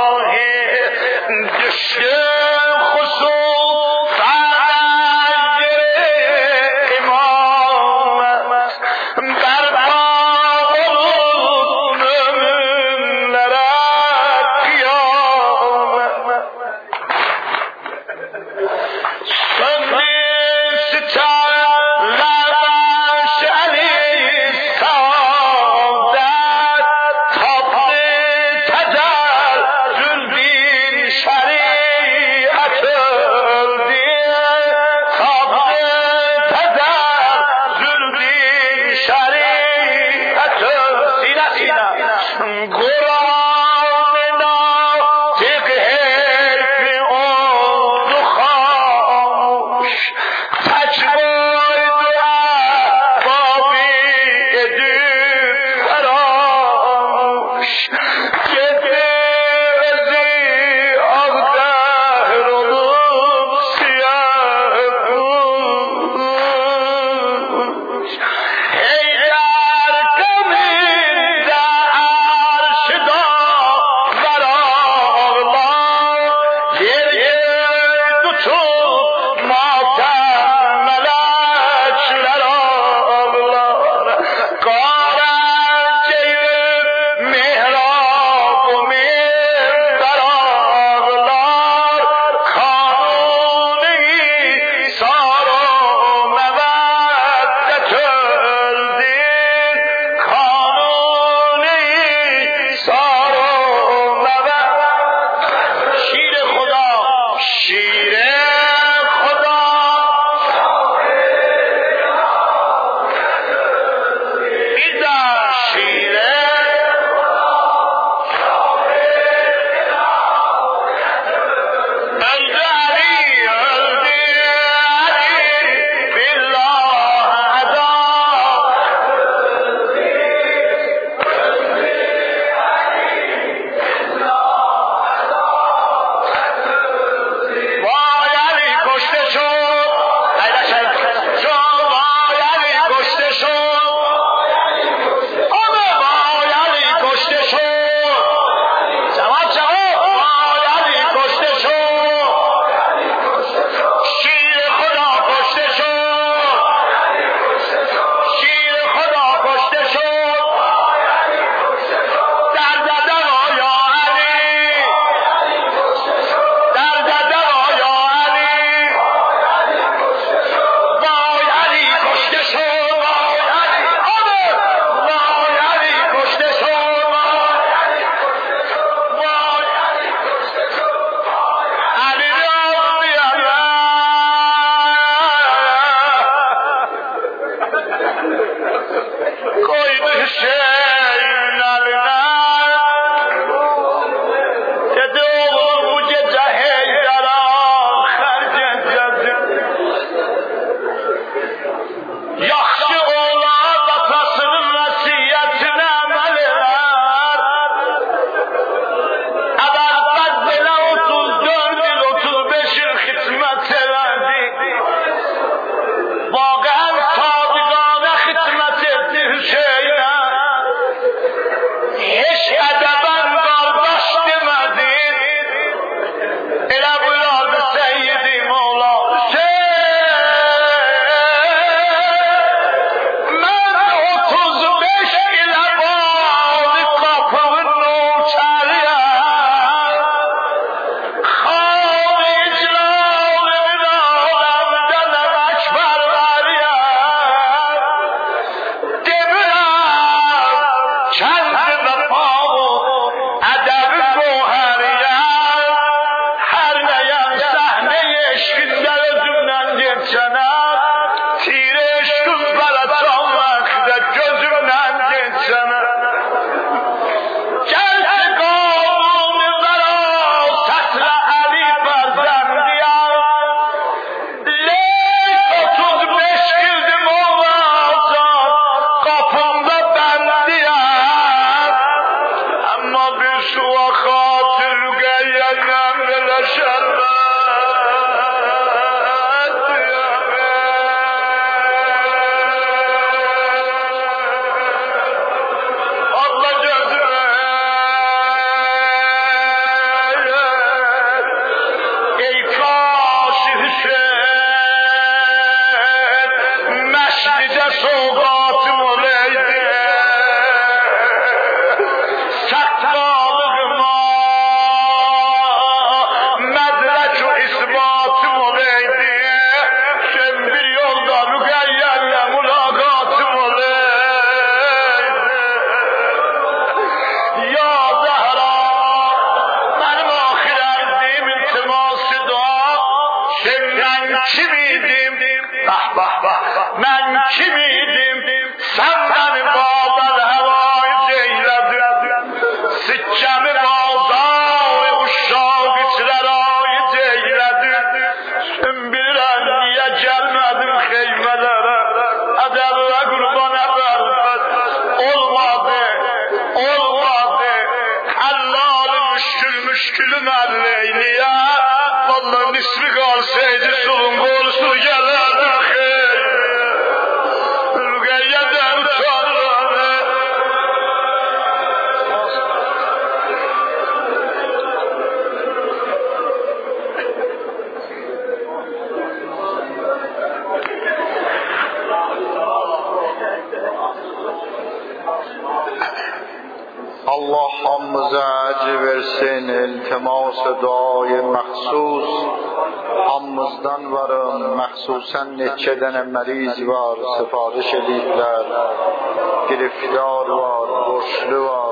Allah hamımıza ecr versin, iltimas duayı məxsus hamımızdan varım, məxsusən neçə dənə məriz var, sifariş ediblər, giriftar var, borçlu var,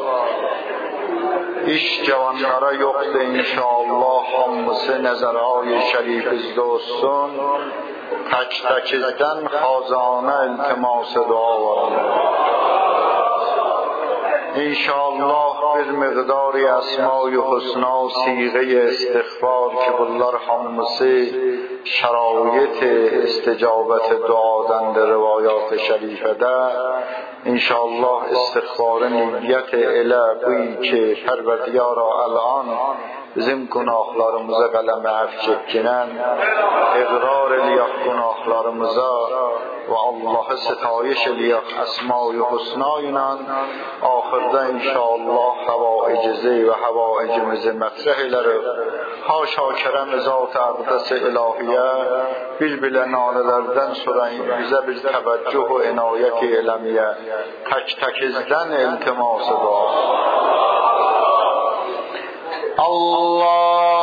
iş cavanlara yoktur inşallah, hamısı nəzərayı şərifizdə olsun, tək təkizdən xazanə iltimas dua var. İnşallah bir miqdari əsma-i husna siğe-i istiğfar ki bunlar hamısı şərait isticabət duadandır rivayat şərifədə. İnşallah istiğfarı niyyət elə bu ki Pərverdiyara əl-an bizim günahlarımıza qələmə əf çəkkinən, iqrar eləyək günahlarımıza və Allah'ı sitayiş eləyək əsma-i husna ilə axırda inşallah havaicizi və havaicimizi mətrəh elərik. Haşa kərəm zat-ı əqdəs ilahiyə bir-bilə nalələrdən sonra bizə bir təvəccüh və inayət eləməyə tək-təkizdən iltimas dua. Allah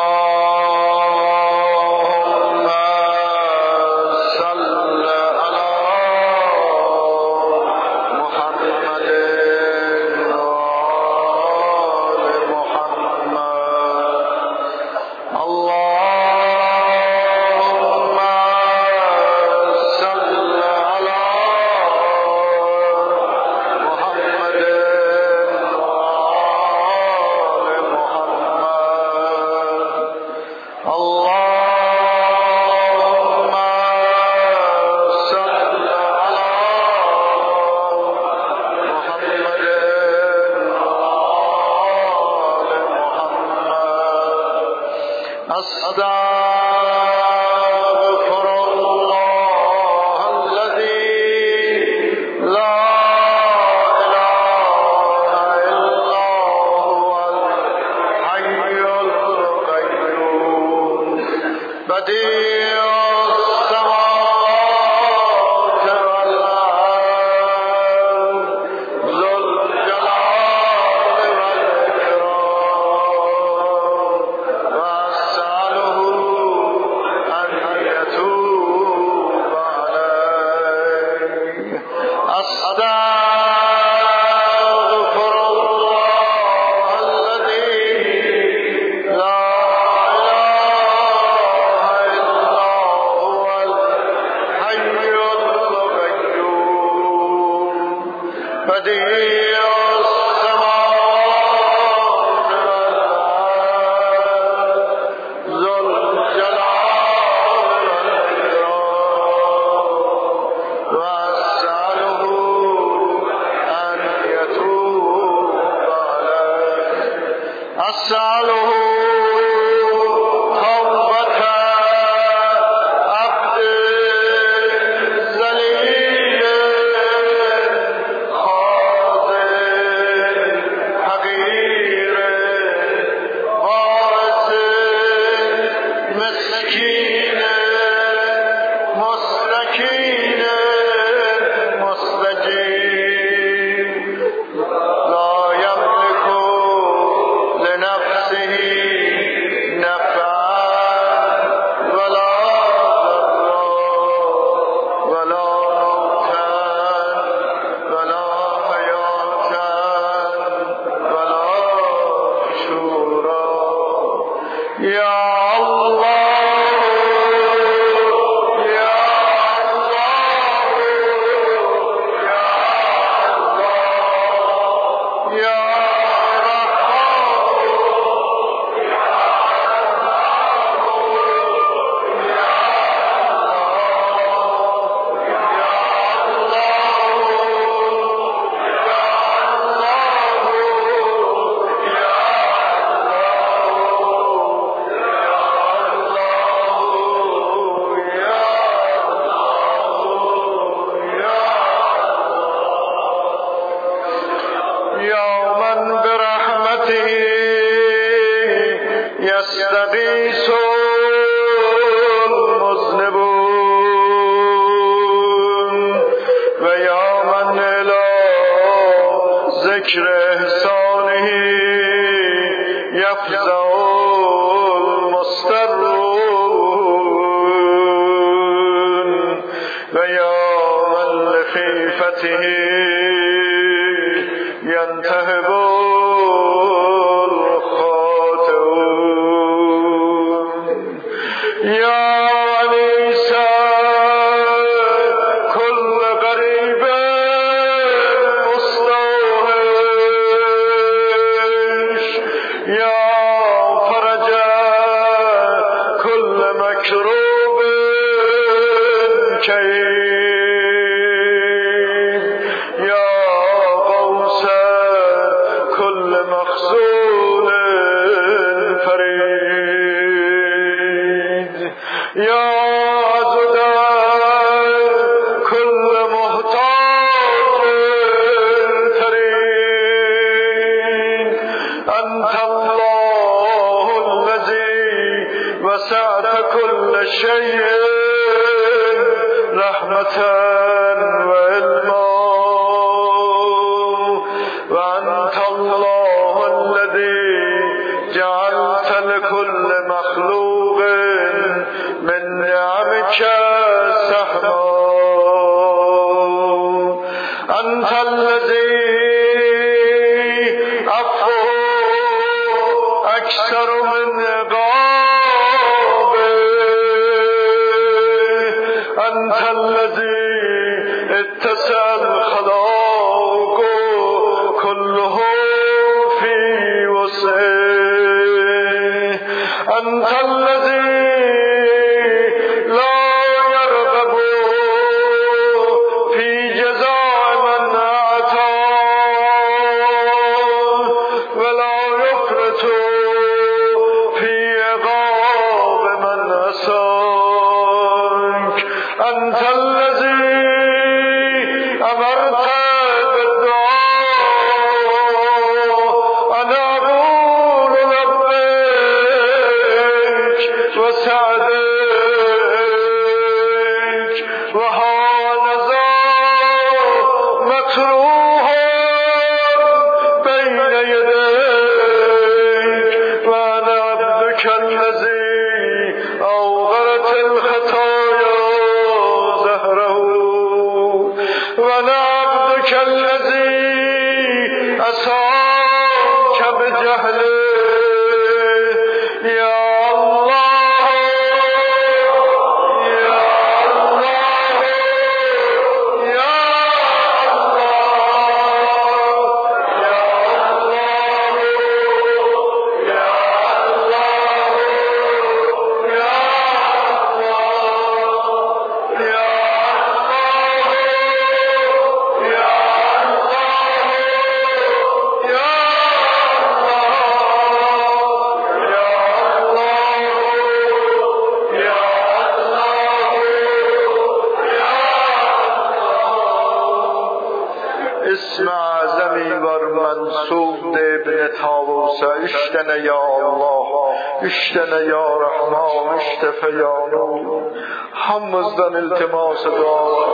اسم اعظمی بر منصوب ابن طاووس اشتنه یا الله اشتنه یا رحمان اشتفه یا نور هممızdan iltimas dua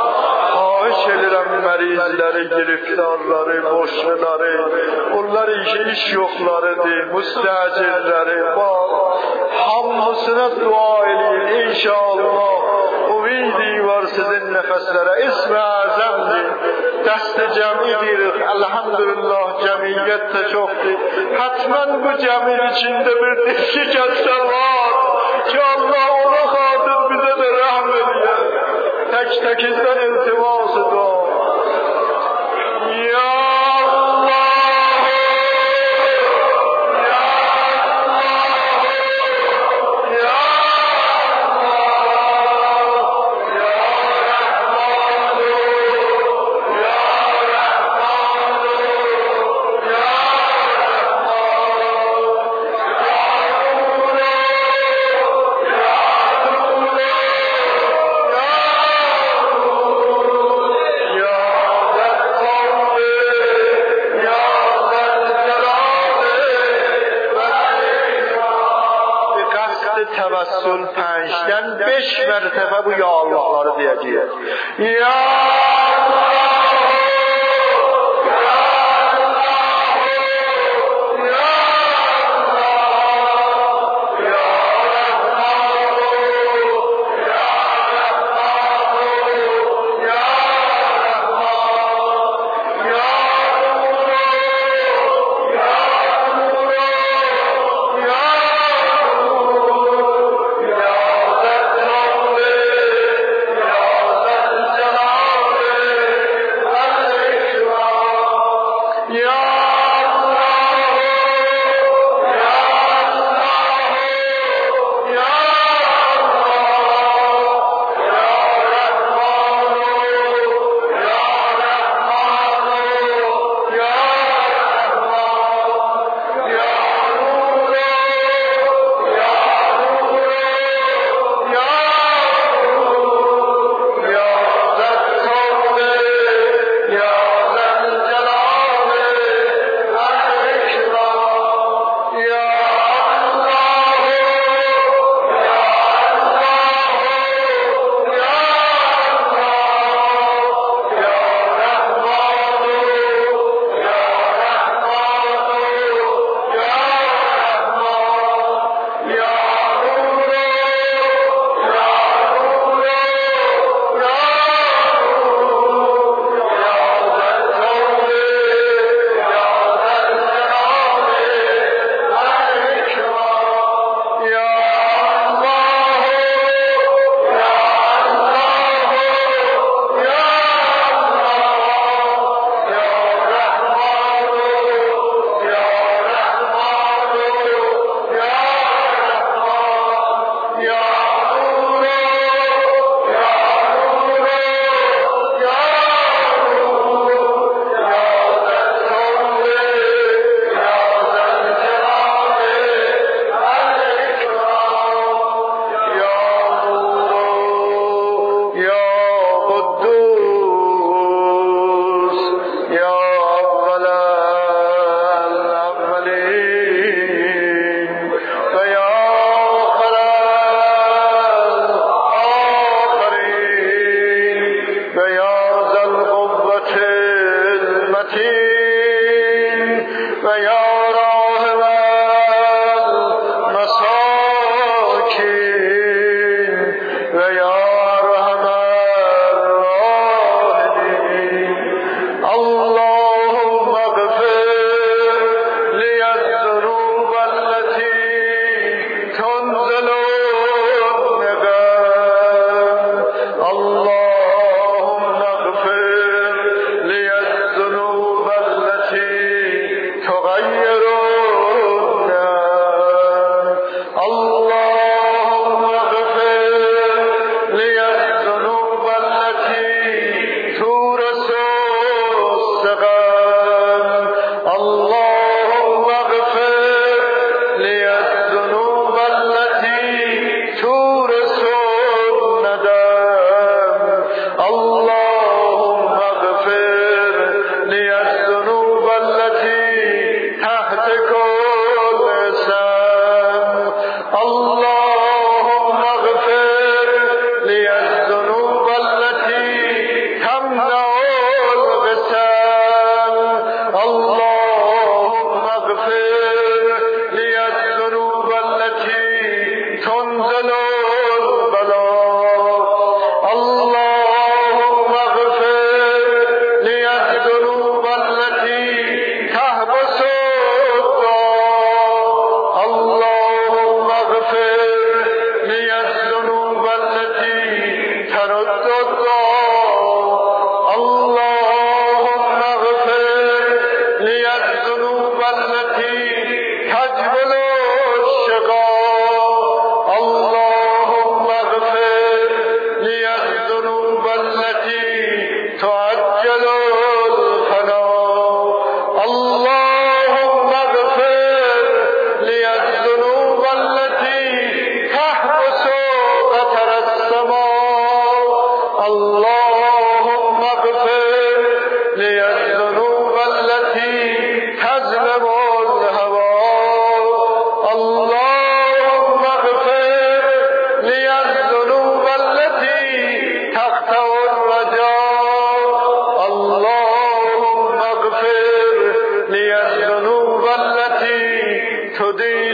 xahiş edirəm mərizləri, giriftarları, boşluları, onlar işi iş yoxlarıdır, müstəcirləri var. Hamısına dua edin inşallah. O امیدی وارسدن نفسلere اسم اعظمdir dest cemidir elhamdülillah cemiyette çoktur hatmen bu cemi içinde bir dişi kesse var ki Allah ona hatir bize de rahmet ediyor tek tekizden iltiması dua ya tevessül pəncdən beş mərtəbə bu ya Allahları deyəcəyik. Ya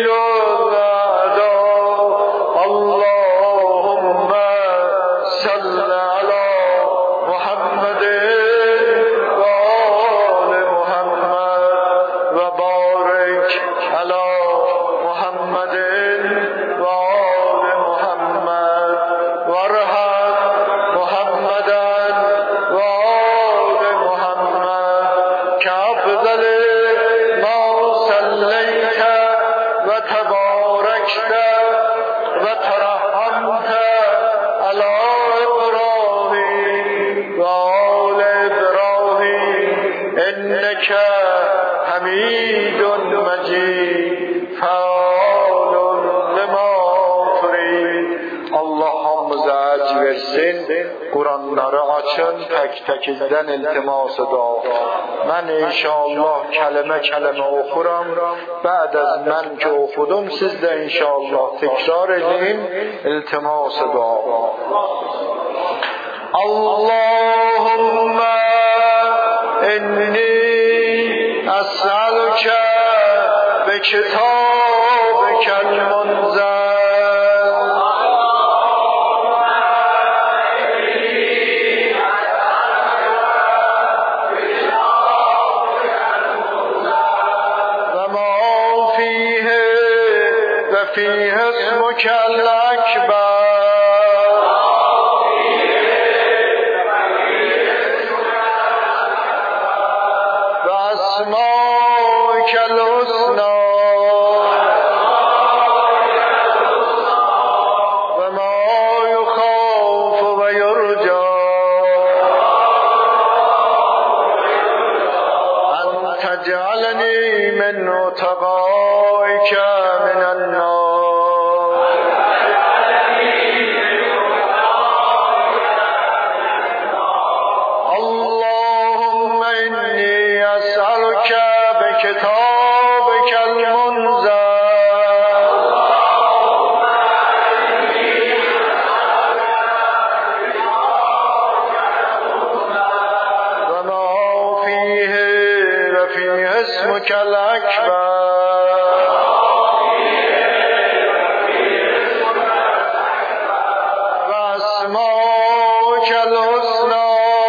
الأعداء اللهم صل على محمد وآل محمد وبارك على محمد وآل محمد وارحم محمدا وآل محمد كأفضل ما صليت وتباركت وترحمت على إبراهيم وآل إبراهيم إنك حميد مجيد فعال لما تريد. Allah hamımıza acı versin. Kur'anları açın, tek tekizden iltiması dua. Ben inşallah kelime kelime okuram. Ba'd az men ki okudum, siz de inşallah tekrar edin, iltiması dua. Allahümme inni es'aluke bi kitabikel munzal فيه اسمك الأكبر وأسماؤك الحسنى وما يخاف ويرجى أن تجعلني من عتقائك من النار. اللهم إني أسألك بكتابك المنزل وما فيه وفيه اسمك الأكبر وأسماؤك الحسنى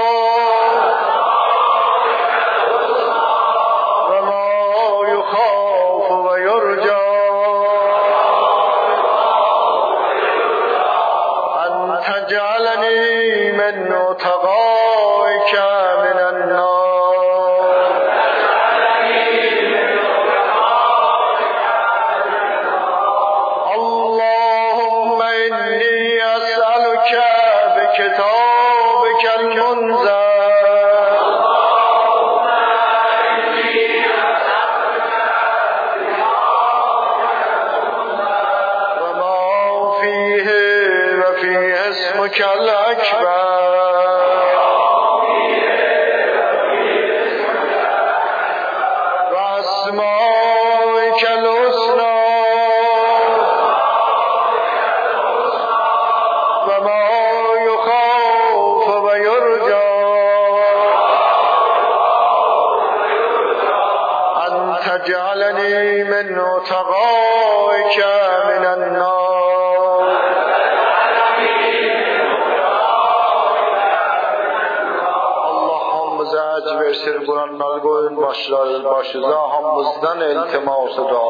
تجعلني من عتقائك من النار. اللهم إني أسألك بكتابك المنزل وما فيه وفيه اسمك الأكبر وأسمائك الحسنى وما يخاف ويرجى أن تجعلني من عتقائك من النار. Acı versin Kur'an'lar koyun başlar başıza hamımızdan iltiması da.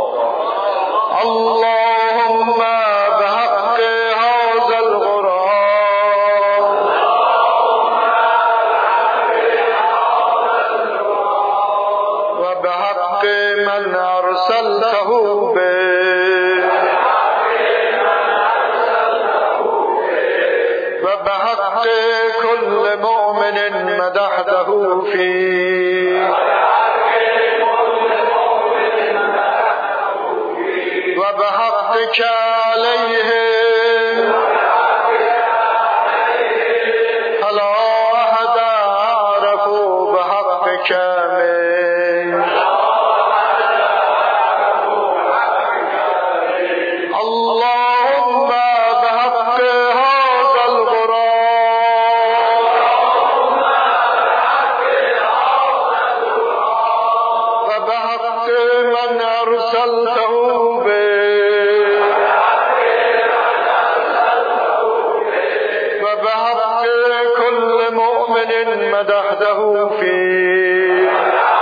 Allahümme bihakkı hazel Kur'an ve bihakkı men erseltehu bih ve bihakkı kulli mu'minin medahdehu فيه وبحقك عليه فلا أحد أعرف بحقك منك. اللهم بحق هذا القرآن وبحق من أرسلته به مدحته فيه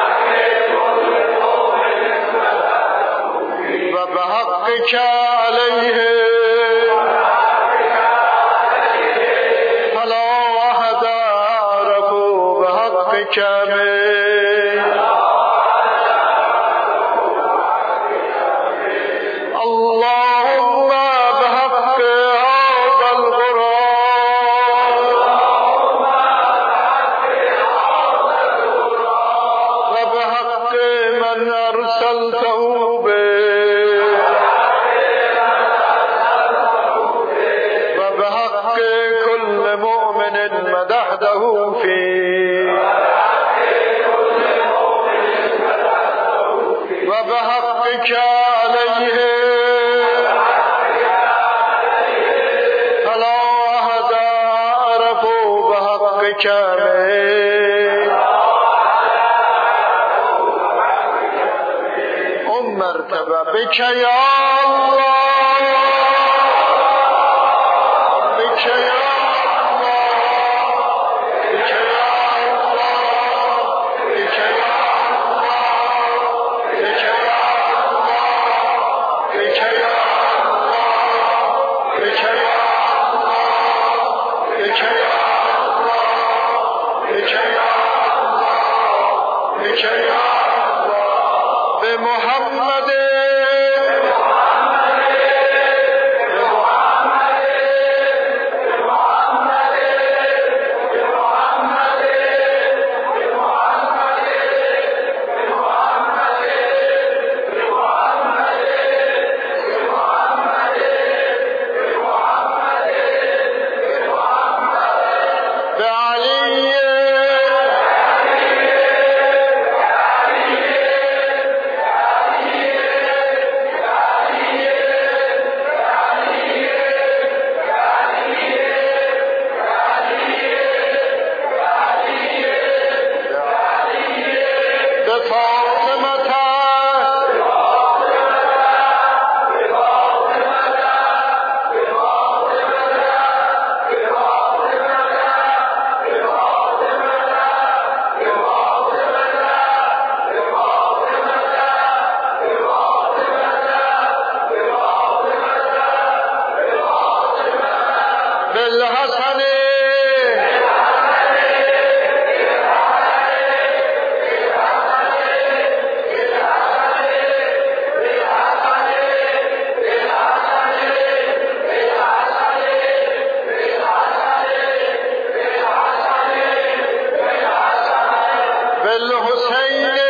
وبحقك عليه فلا أحد أعرف بحقك منه اللهم بحق هذا القرآن وبحق من أرسلته به وبحق كل مؤمن مدحته فيه وبحقك عليه فلا أحد أعرف بحقك منه أم مرتبة بك يا الله بك يا بمحمد بالحسن بالحسين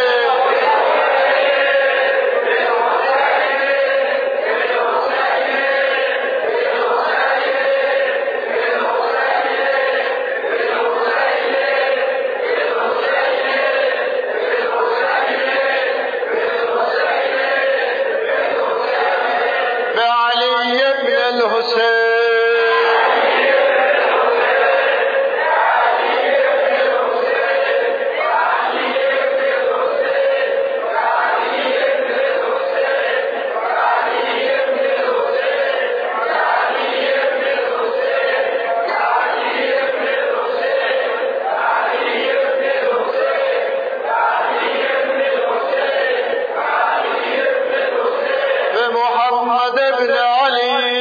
بعلي بن الحسين بمحمد بن علي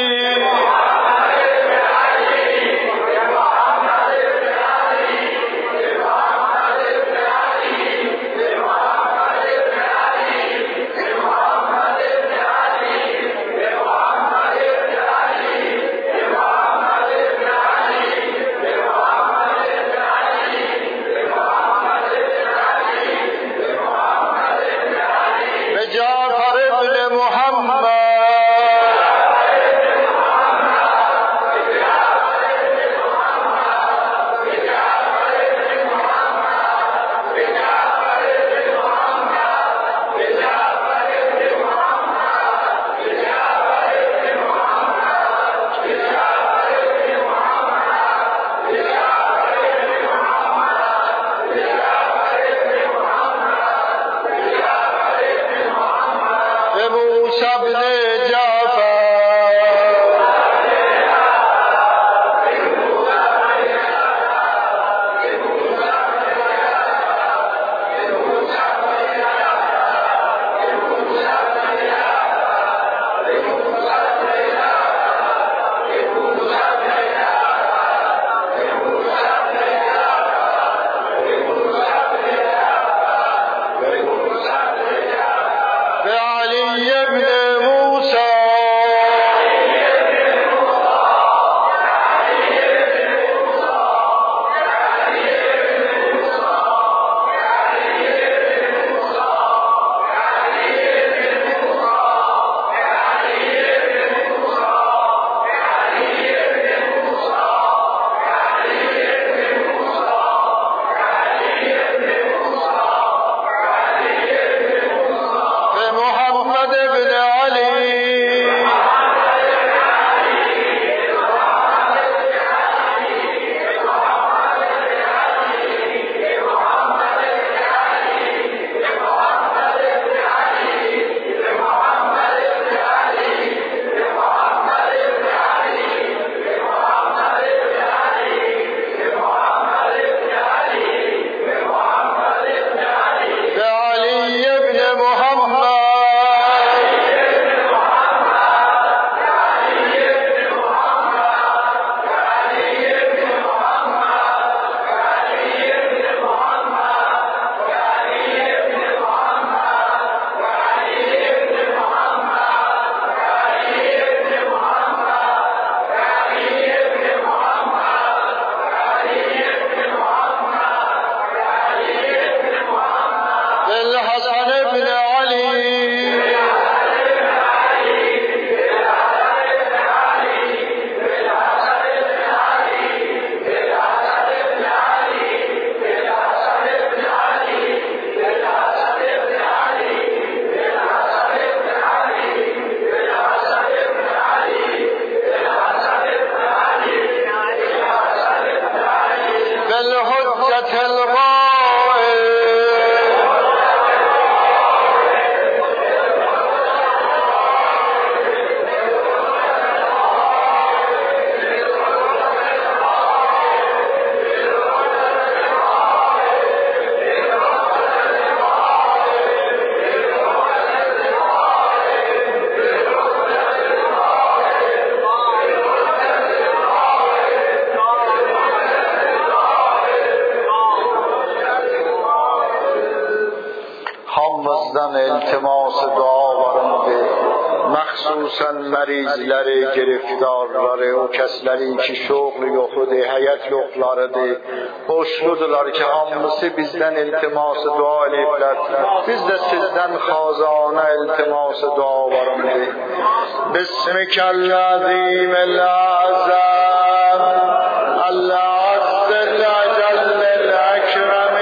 بجعفر بن محمد xüsusən mərizləri, giriftarları, o kəsləri ki, şoğlu yoxudur, həyat yoxlarıdır, boşludular ki, hamısı bizdən iltiması dua eləyiblər. Biz də sizdən xazanə iltiması dua varımdır. Bismikəl-ləzim-el-əzəm El-Əzz-el-Əcəl-el-Əkrəm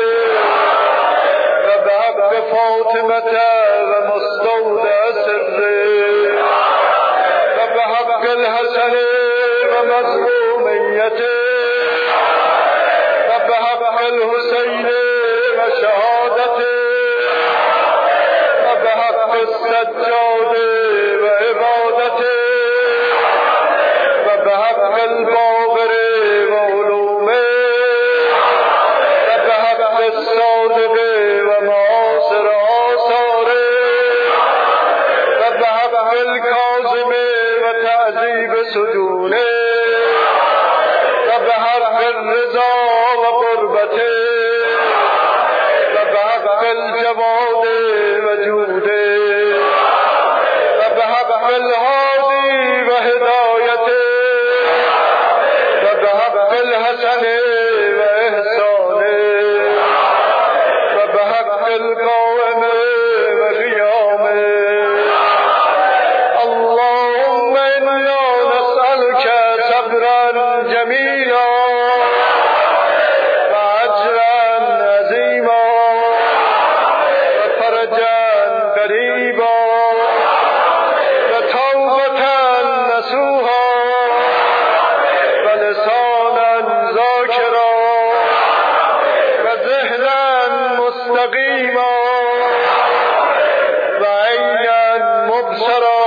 فاطمة و مستودع سر حجته و به حق الحسین و شهادته و به حق السجاده و عبادته و به حق الباقر و علومه و به حق الصادق و معاصر آثاره و به حق الکاظم و تعذیب سجونه و به حق الرضا و قربته و به حق الجواد و جوده و به حق الهادی و هدایته و به حق الحسن و احسانه و به حق القائم و قیامه. اللهم انا نسألك صبرا جمیلا و اجرا عظیما و فرجا قریبا و توبة نصوحا و لسانا ذاکرا و ذهنا مستقیما و عینا مبصرا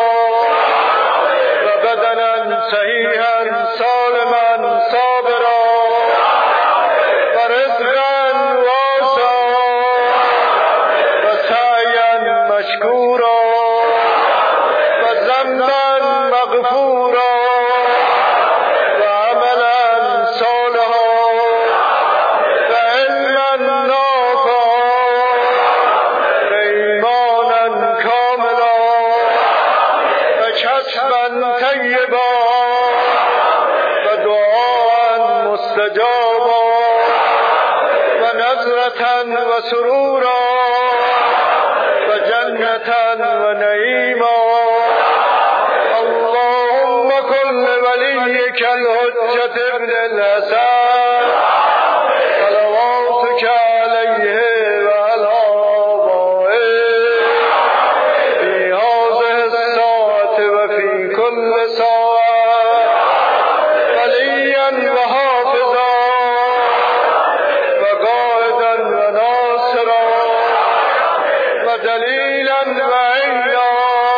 و بدنا صحیحا سالما صابرا و رزقا واسعا و سعیا مشکورا و ذنبا مغفورا و عملا صالحا و علما نافعا و ایمانا کاملا و کسبا طیبا و دعاء مستجابا و نظرة و سرورا و جنة و نعیما. اللهم كن وليك الحجة ابن الحسن صلواتك عليه وعلى آبائه في هذه الساعة وفي كل ساعة وليا وحافظا وقائدا وناصرا ودليلا وعينا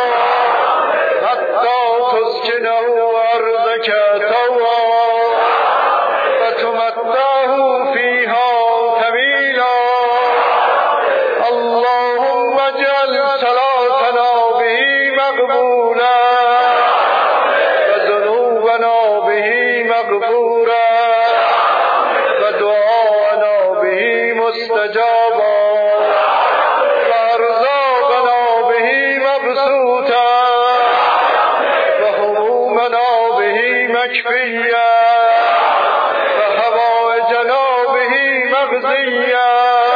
حتى تسكنه أرضك طوعا وتمتعه فيها طويلا. اللهم اجعل صلاتنا به مقبولا وذنوبنا به مغفورا ودعاءنا به مستجابا وأرزاقنا به مبسوطا وهمومنا به مكفيا وحوائجنا به مقضيا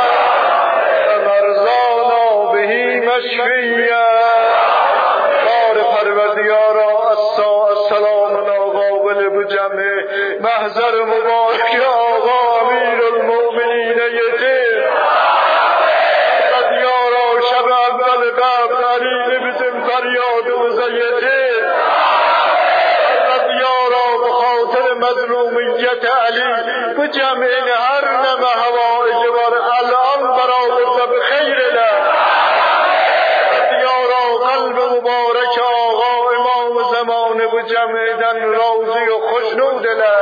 ومرضانا به مشفيا. بار پروردگارا السلام ناقابل بجمع محضر مبارک آقا امیر المؤمنین یتیم پروردگارا شب اول قبل علیل bizim فریادımıza yetir. پروردگارا بخاطر مظلومیت علی bu جمعین هر نم حوائج var الان برآورده به خیر له. پروردگارا قلب مبارک آقا امام زمان bu جمعیدن راضی و خوشنود له.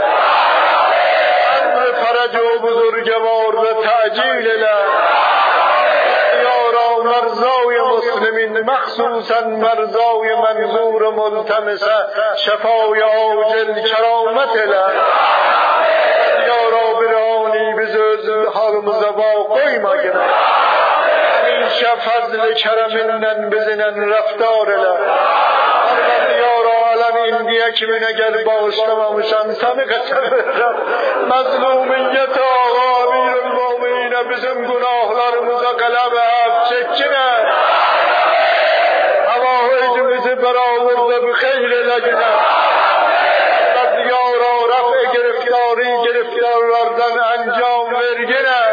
فرج و بزرگوار و تعجیل له. یارا مرزای مسلمین مخصوصا مرزای منظور ملتمس شفای عاجل کرامت له. یارا برانی بزرگ حالımıza bağ koyma gene. همیشه فضل کرمinden bizden رفتار له. یارا الان این دیگه که من اگر bağışlamamışam sana kaçırırım. Mazlumiyet آقا امیر المؤمنین bizim günahlarımıza kalem af çekine. Havaicimizi beraber bir hayır eyle. Yara raf'e giriftari giriftarlardan انجام vergine.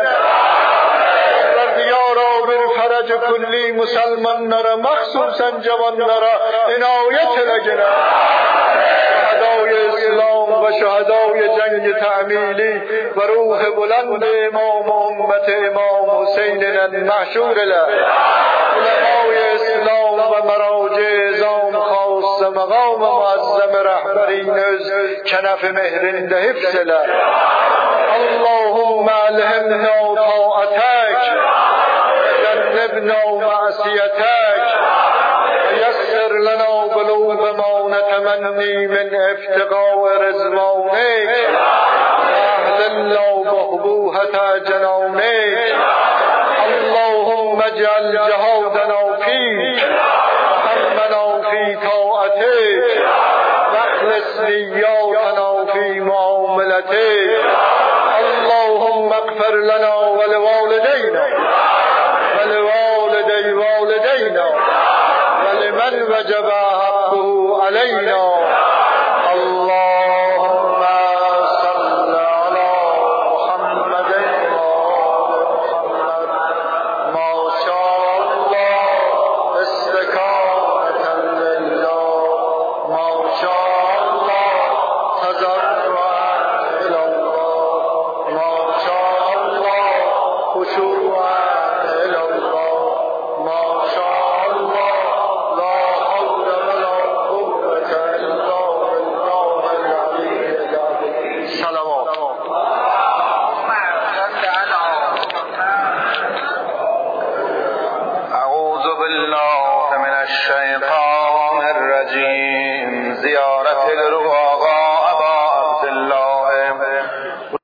Yara bir فرج kulli Müslümanlara mahsusen cavanlara inayet eyle. Fedai İslam ve شهدای جنگ تعمیلی و روح بلند امام امت امام حسین المحشور له، علمای اسلام و مراجع ازام خاص مقام معظم رهبرین از کنف مهرنده حفظ له. اللهم الهمنا طاعتک وجنبنا معصیتک ويسر لنا بلوغ ما نتمني من افتقاء رضوانك واهللنا بحبوحة جنانك. اللهم اجعل جهادنا فيك وهمنا في طاعتك واخلص نياتنا في معاملتك. اللهم اغفر لنا ولوالدينا ولوالدي والدينا ولمن وجب حقه علينا. اللهم صل على محمد وآل محمد ما شاء الله استكانة لله، ما شاء الله تضرعا إلى الله، ما شاء الله خشوعا إلى الله، ما شاء الله لا حول ولا قوة إلا بالله العلي العظيم. صلوات. أعوذ بالله من الشيطان الرجيم. زيارة الرؤى